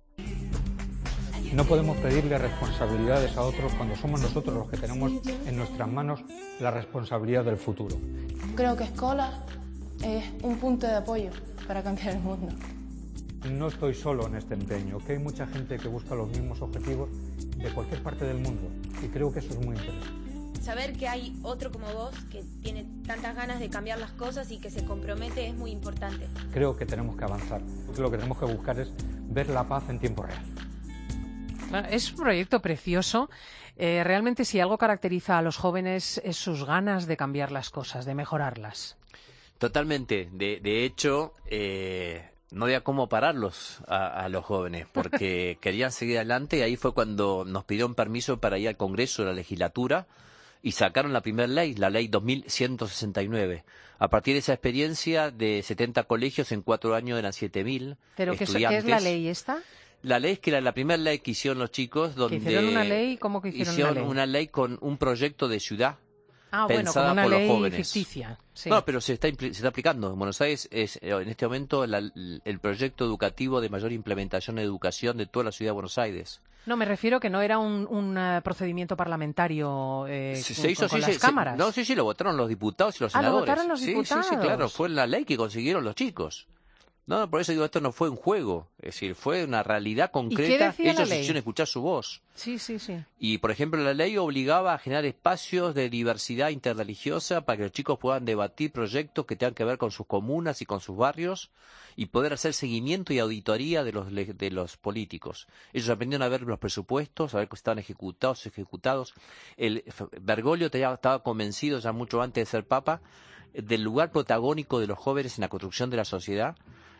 No podemos pedirle responsabilidades a otros cuando somos nosotros los que tenemos en nuestras manos la responsabilidad del futuro. Creo que Escolas es un punto de apoyo para cambiar el mundo. No estoy solo en este empeño, que hay mucha gente que busca los mismos objetivos de cualquier parte del mundo y creo que eso es muy interesante. Saber que hay otro como vos que tiene tantas ganas de cambiar las cosas y que se compromete es muy importante. Creo que tenemos que avanzar. Lo que tenemos que buscar es ver la paz en tiempo real. Bueno, es un proyecto precioso. Eh, realmente si algo caracteriza a los jóvenes es sus ganas de cambiar las cosas, de mejorarlas. Totalmente. De, de hecho, eh, no había cómo pararlos a, a los jóvenes, porque querían seguir adelante y ahí fue cuando nos pidieron permiso para ir al Congreso de la Legislatura y sacaron la primera ley, la ley dos mil ciento sesenta y nueve. A partir de esa experiencia de setenta colegios en cuatro años eran siete mil ¿Pero estudiantes. qué es la ley esta? La ley es que era la primera ley que hicieron los chicos, donde ¿Que hicieron una ley? ¿Cómo que hicieron, hicieron una ley? una ley con un proyecto de ciudad. Ah, bueno, como una por ley los jóvenes. ficticia. Sí. No, pero se está, se está aplicando. En Buenos Aires es en este momento la, el proyecto educativo de mayor implementación de educación de toda la ciudad de Buenos Aires. No, me refiero que no era un, un uh, procedimiento parlamentario eh, se, con, se hizo, con sí, las se, cámaras. Se, no, sí, sí, lo votaron los diputados y los ah, senadores. ¿lo votaron los sí, diputados? Sí, sí, claro, fue la ley que consiguieron los chicos. No, por eso digo, esto no fue un juego, es decir, fue una realidad concreta. Ellos hicieron escuchar su voz. Sí, sí, sí. Y, por ejemplo, la ley obligaba a generar espacios de diversidad interreligiosa para que los chicos puedan debatir proyectos que tengan que ver con sus comunas y con sus barrios y poder hacer seguimiento y auditoría de los de los políticos. Ellos aprendieron a ver los presupuestos, a ver que estaban ejecutados, ejecutados. El Bergoglio estaba convencido ya mucho antes de ser papa del lugar protagónico de los jóvenes en la construcción de la sociedad.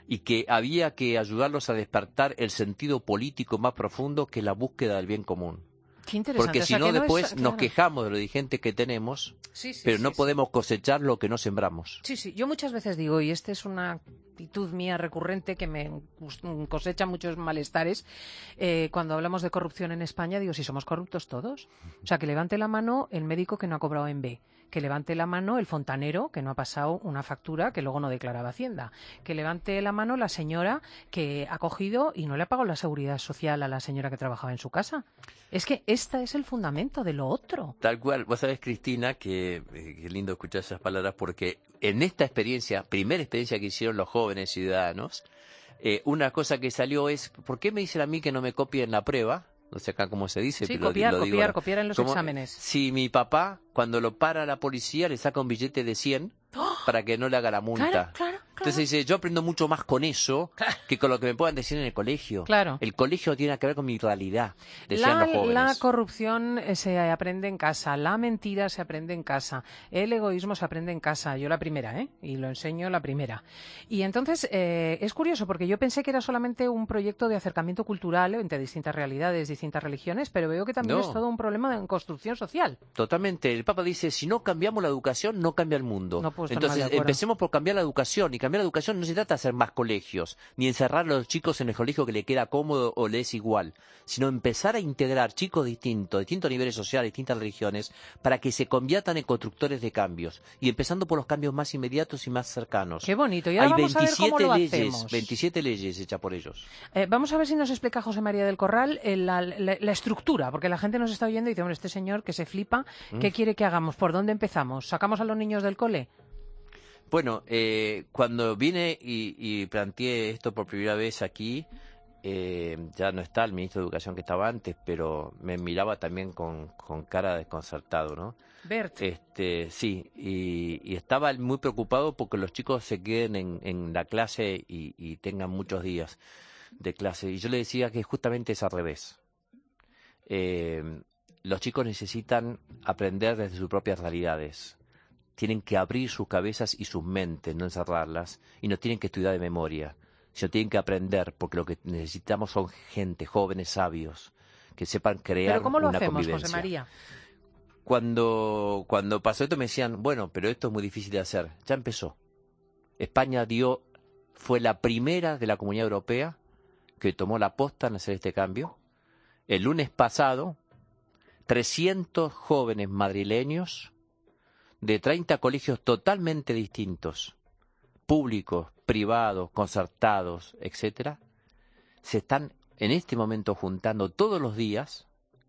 y que había que ayudarlos a despertar el sentido político más profundo, que es la búsqueda del bien común. Qué interesante. Porque si o sea, no, no después es, claro. nos quejamos de los dirigentes que tenemos, sí, sí, pero sí, no sí. podemos cosechar lo que no sembramos. Sí, sí. Yo muchas veces digo, y esta es una actitud mía recurrente que me cosecha muchos malestares, eh, cuando hablamos de corrupción en España, digo, si somos corruptos todos. O sea, que levante la mano el médico que no ha cobrado en B. Que levante la mano el fontanero que no ha pasado una factura que luego no declaraba Hacienda. Que levante la mano la señora que ha cogido y no le ha pagado la seguridad social a la señora que trabajaba en su casa. Es que este es el fundamento de lo otro. Tal cual. Vos sabés, Cristina, que eh, qué lindo escuchar esas palabras, porque en esta experiencia, primera experiencia que hicieron los jóvenes ciudadanos, eh, una cosa que salió es, ¿por qué me dicen a mí que no me copien la prueba? No sé acá cómo se dice. Sí, pero copiar, lo copiar, digo, copiar en los como, exámenes. Si mi papá, cuando lo para la policía, le saca un billete de cien ¡oh! Para que no le haga la multa. Claro, claro, claro. Entonces dice, yo aprendo mucho más con eso que con lo que me puedan decir en el colegio. Claro. El colegio tiene que ver con mi realidad, decían La, los jóvenes. la corrupción se aprende en casa, la mentira se aprende en casa, el egoísmo se aprende en casa. Yo la primera, ¿eh? Y lo enseño la primera. Y entonces eh, es curioso porque yo pensé que era solamente un proyecto de acercamiento cultural entre distintas realidades, distintas religiones, pero veo que también No. es todo un problema de construcción social. Totalmente. El Papa dice, si no cambiamos la educación, no cambia el mundo. No puedo estar Entonces, más de acuerdo. empecemos por cambiar la educación. Y cambiar la educación no se trata de hacer más colegios, ni encerrar a los chicos en el colegio que le queda cómodo o le es igual, sino empezar a integrar chicos distintos, distintos niveles sociales, distintas religiones, para que se conviertan en constructores de cambios. Y empezando por los cambios más inmediatos y más cercanos. Qué bonito. Y ahora Hay vamos a ver cómo lo leyes, hacemos. veintisiete leyes hechas por ellos. Eh, vamos a ver si nos explica José María del Corral eh, la, la- la estructura, porque la gente nos está oyendo y dice, hombre, este señor que se flipa, ¿qué Mm. quiere que hagamos? ¿Por dónde empezamos? ¿Sacamos a los niños del cole? Bueno, eh, cuando vine y, y planteé esto por primera vez aquí, eh, ya no está el ministro de Educación que estaba antes, pero me miraba también con, con cara desconcertado, ¿no? Bert. Este, sí, y, y estaba él muy preocupado porque los chicos se queden en, en la clase y, y tengan muchos días de clase. Y yo le decía que justamente es al revés. Eh, los chicos necesitan aprender desde sus propias realidades. Tienen que abrir sus cabezas y sus mentes, no encerrarlas, y no tienen que estudiar de memoria, sino tienen que aprender, porque lo que necesitamos son gente, jóvenes, sabios, que sepan crear ¿Pero cómo lo una hacemos, convivencia. José María? Cuando, cuando pasó esto me decían, bueno, pero esto es muy difícil de hacer. Ya empezó. España dio, fue la primera de la Comunidad Europea que tomó la posta en hacer este cambio. El lunes pasado, trescientos jóvenes madrileños de treinta colegios totalmente distintos, públicos, privados, concertados, etcétera, se están en este momento juntando todos los días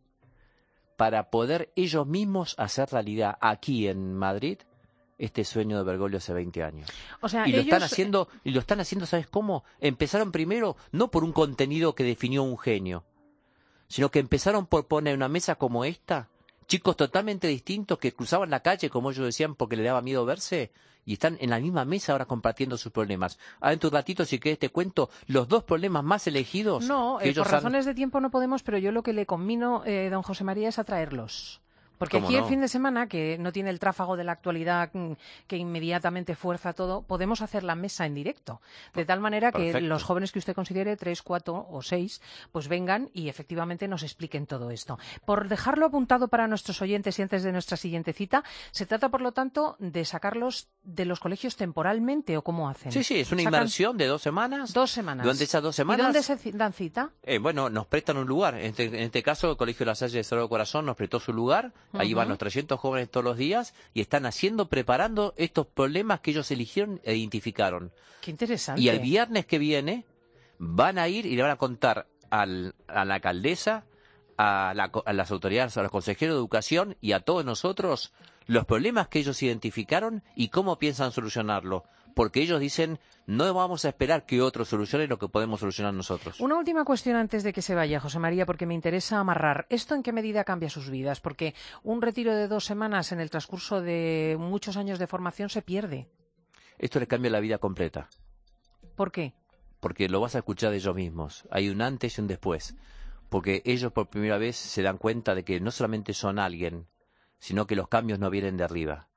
para poder ellos mismos hacer realidad aquí en Madrid este sueño de Bergoglio hace veinte años. O sea, y lo ellos- están haciendo, y lo están haciendo, ¿sabes cómo? Empezaron primero no por un contenido que definió un genio, sino que empezaron por poner una mesa como esta, chicos totalmente distintos que cruzaban la calle, como ellos decían, porque les daba miedo verse, y están en la misma mesa ahora compartiendo sus problemas. Ahora en tu ratito, si querés, te cuento los dos problemas más elegidos. No, que eh, ellos por han- razones de tiempo no podemos, pero yo lo que le conmino, eh, don José María, es atraerlos. Porque ¿Cómo aquí el no? fin de semana, que no tiene el tráfago de la actualidad mm, que inmediatamente fuerza todo, podemos hacer la mesa en directo. De tal manera que Perfecto. los jóvenes que usted considere, tres, cuatro o seis, pues vengan y efectivamente nos expliquen todo esto. Por dejarlo apuntado para nuestros oyentes y antes de nuestra siguiente cita, se trata, por lo tanto, de sacarlos de los colegios temporalmente, ¿o cómo hacen? Sí, sí, es una Sacan inversión de dos semanas. Dos semanas. Durante esas dos semanas. ¿Y dónde se ci- dan cita? Eh, bueno, nos prestan un lugar. En este, en este caso, el Colegio de la Salle de Sagrado Corazón nos prestó su lugar. Ahí Ujú. van los trescientos jóvenes todos los días y están haciendo, preparando estos problemas que ellos eligieron e identificaron. Qué interesante. Y el viernes que viene van a ir y le van a contar al, a la alcaldesa, a, la co- a las autoridades, a los consejeros de educación y a todos nosotros los problemas que ellos identificaron y cómo piensan solucionarlo. Porque ellos dicen, no vamos a esperar que otros solucionen lo que podemos solucionar nosotros. Una última cuestión antes de que se vaya, José María, porque me interesa amarrar. ¿Esto en qué medida cambia sus vidas? Porque un retiro de dos semanas en el transcurso de muchos años de formación se pierde. Esto les cambia la vida completa. ¿Por qué? Porque lo vas a escuchar de ellos mismos. Hay un antes y un después. Porque ellos por primera vez se dan cuenta de que no solamente son alguien, sino que los cambios no vienen de arriba,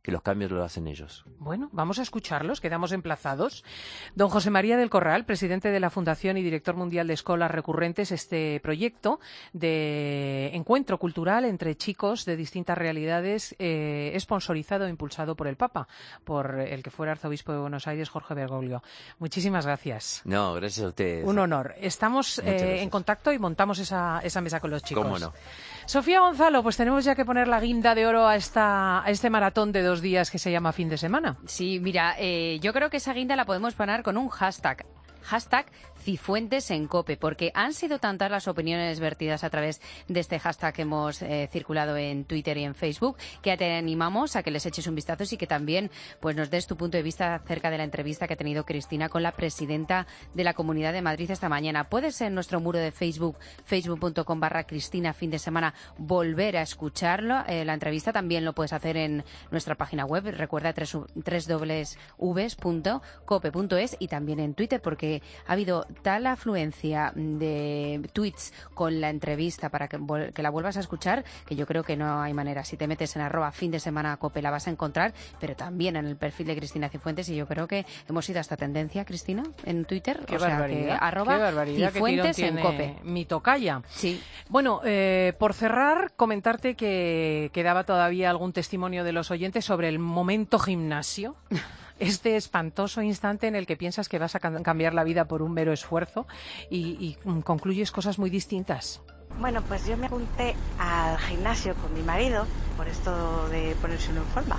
que los cambios los hacen ellos. Bueno, vamos a escucharlos, quedamos emplazados. Don José María del Corral, presidente de la Fundación y director mundial de Escolas Recurrentes, este proyecto de encuentro cultural entre chicos de distintas realidades, eh, sponsorizado e impulsado por el Papa, por el que fuera arzobispo de Buenos Aires, Jorge Bergoglio. Muchísimas gracias. No, gracias a ustedes. Un honor. Estamos eh, en contacto y montamos esa, esa mesa con los chicos. ¿Cómo no? Sofía Gonzalo, pues tenemos ya que poner la guinda de oro a, esta, a este maratón de dos días que se llama fin de semana. Sí, mira, eh, yo creo que esa guinda la podemos poner con un hashtag. Hashtag Cifuentes en COPE, porque han sido tantas las opiniones vertidas a través de este hashtag que hemos eh, circulado en Twitter y en Facebook, que te animamos a que les eches un vistazo y que también pues nos des tu punto de vista acerca de la entrevista que ha tenido Cristina con la presidenta de la Comunidad de Madrid esta mañana. Puedes en nuestro muro de Facebook, facebook.com barra Cristina fin de semana, volver a escucharlo. Eh, la entrevista también lo puedes hacer en nuestra página web, recuerda doble u doble u doble u punto cope punto es, y también en Twitter, porque ha habido tal afluencia de tweets con la entrevista para que, que la vuelvas a escuchar, que yo creo que no hay manera. Si te metes en arroba fin de semana cope la vas a encontrar, pero también en el perfil de Cristina Cifuentes, y yo creo que hemos ido a esta tendencia, Cristina, en Twitter. Qué o sea, barbaridad, que arroba qué barbaridad, Cifuentes qué en cope. Mi tocaya. Sí. Bueno, eh, por cerrar, comentarte que quedaba todavía algún testimonio de los oyentes sobre el momento gimnasio. Este espantoso instante en el que piensas que vas a cambiar la vida por un mero esfuerzo y, y concluyes cosas muy distintas. Bueno, pues yo me apunté al gimnasio con mi marido por esto de ponerse uno en forma.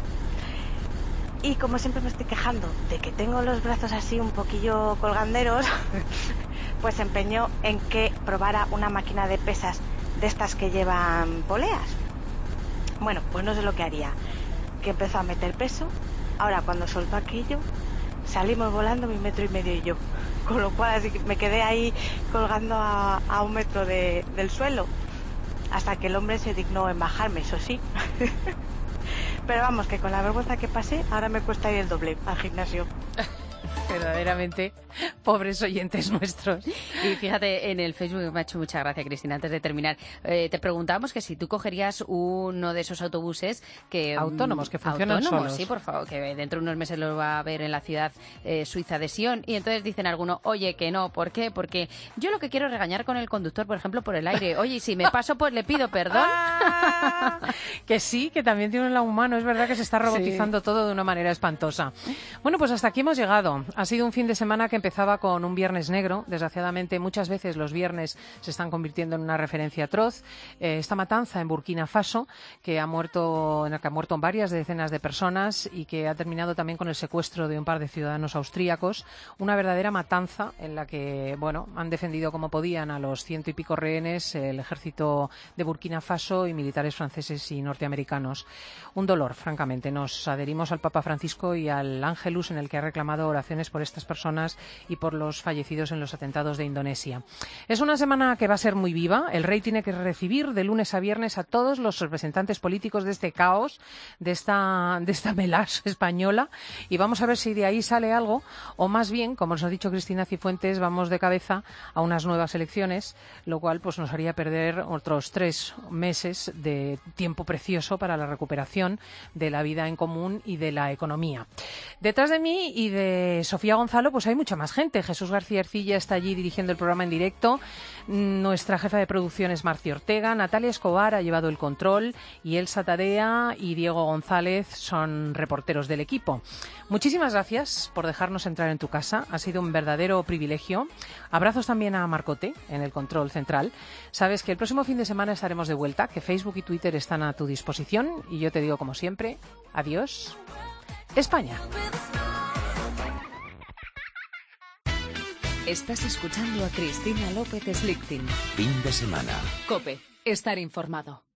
Y como siempre me estoy quejando de que tengo los brazos así un poquillo colganderos, pues se empeñó en que probara una máquina de pesas de estas que llevan poleas. Bueno, pues no sé lo que haría. Que empezó a meter peso. Ahora, cuando soltó aquello, salimos volando mi metro y medio y yo. Con lo cual, así que me quedé ahí colgando a, a un metro de, del suelo. Hasta que el hombre se dignó en bajarme, eso sí. Pero vamos, que con la vergüenza que pasé, ahora me cuesta ir el doble al gimnasio. Verdaderamente, pobres oyentes nuestros. Y fíjate, en el Facebook me ha hecho mucha gracia, Cristina, antes de terminar. Eh, te preguntábamos que si tú cogerías uno de esos autobuses que... Autónomos, que funcionan autónomos, solos. Sí, por favor, que dentro de unos meses lo va a ver en la ciudad eh, suiza de Sion. Y entonces dicen algunos, oye, que no. ¿Por qué? Porque yo lo que quiero es regañar con el conductor, por ejemplo, por el aire. Oye, y si me paso, pues le pido perdón. Que sí, que también tiene un lado humano. Es verdad que se está robotizando sí. todo de una manera espantosa. Bueno, pues hasta aquí hemos llegado. Ha sido un fin de semana que empezaba con un viernes negro. Desgraciadamente, muchas veces los viernes se están convirtiendo en una referencia atroz. Eh, esta matanza en Burkina Faso, que ha muerto, en la que han muerto varias decenas de personas y que ha terminado también con el secuestro de un par de ciudadanos austríacos. Una verdadera matanza en la que, bueno, han defendido como podían a los ciento y pico rehenes el ejército de Burkina Faso y militares franceses y norteamericanos. Un dolor, francamente. Nos adherimos al Papa Francisco y al Ángelus, en el que ha reclamado oraciones por estas personas y por los fallecidos en los atentados de Indonesia. Es una semana que va a ser muy viva. El rey tiene que recibir de lunes a viernes a todos los representantes políticos de este caos, de esta, de esta melas española, y vamos a ver si de ahí sale algo, o más bien, como nos ha dicho Cristina Cifuentes, vamos de cabeza a unas nuevas elecciones, lo cual pues nos haría perder otros tres meses de tiempo precioso para la recuperación de la vida en común y de la economía. Detrás de mí y de Sofía Gonzalo, pues hay mucha más gente. Jesús García Ercilla está allí dirigiendo el programa en directo. Nuestra jefa de producción es Marci Ortega. Natalia Escobar ha llevado el control y Elsa Tadea y Diego González son reporteros del equipo. Muchísimas gracias por dejarnos entrar en tu casa. Ha sido un verdadero privilegio. Abrazos también a Marcote en el control central. Sabes que el próximo fin de semana estaremos de vuelta, que Facebook y Twitter están a tu disposición y yo te digo como siempre, adiós, España. Estás escuchando a Cristina López Slichting. Fin de semana. COPE. Estar informado.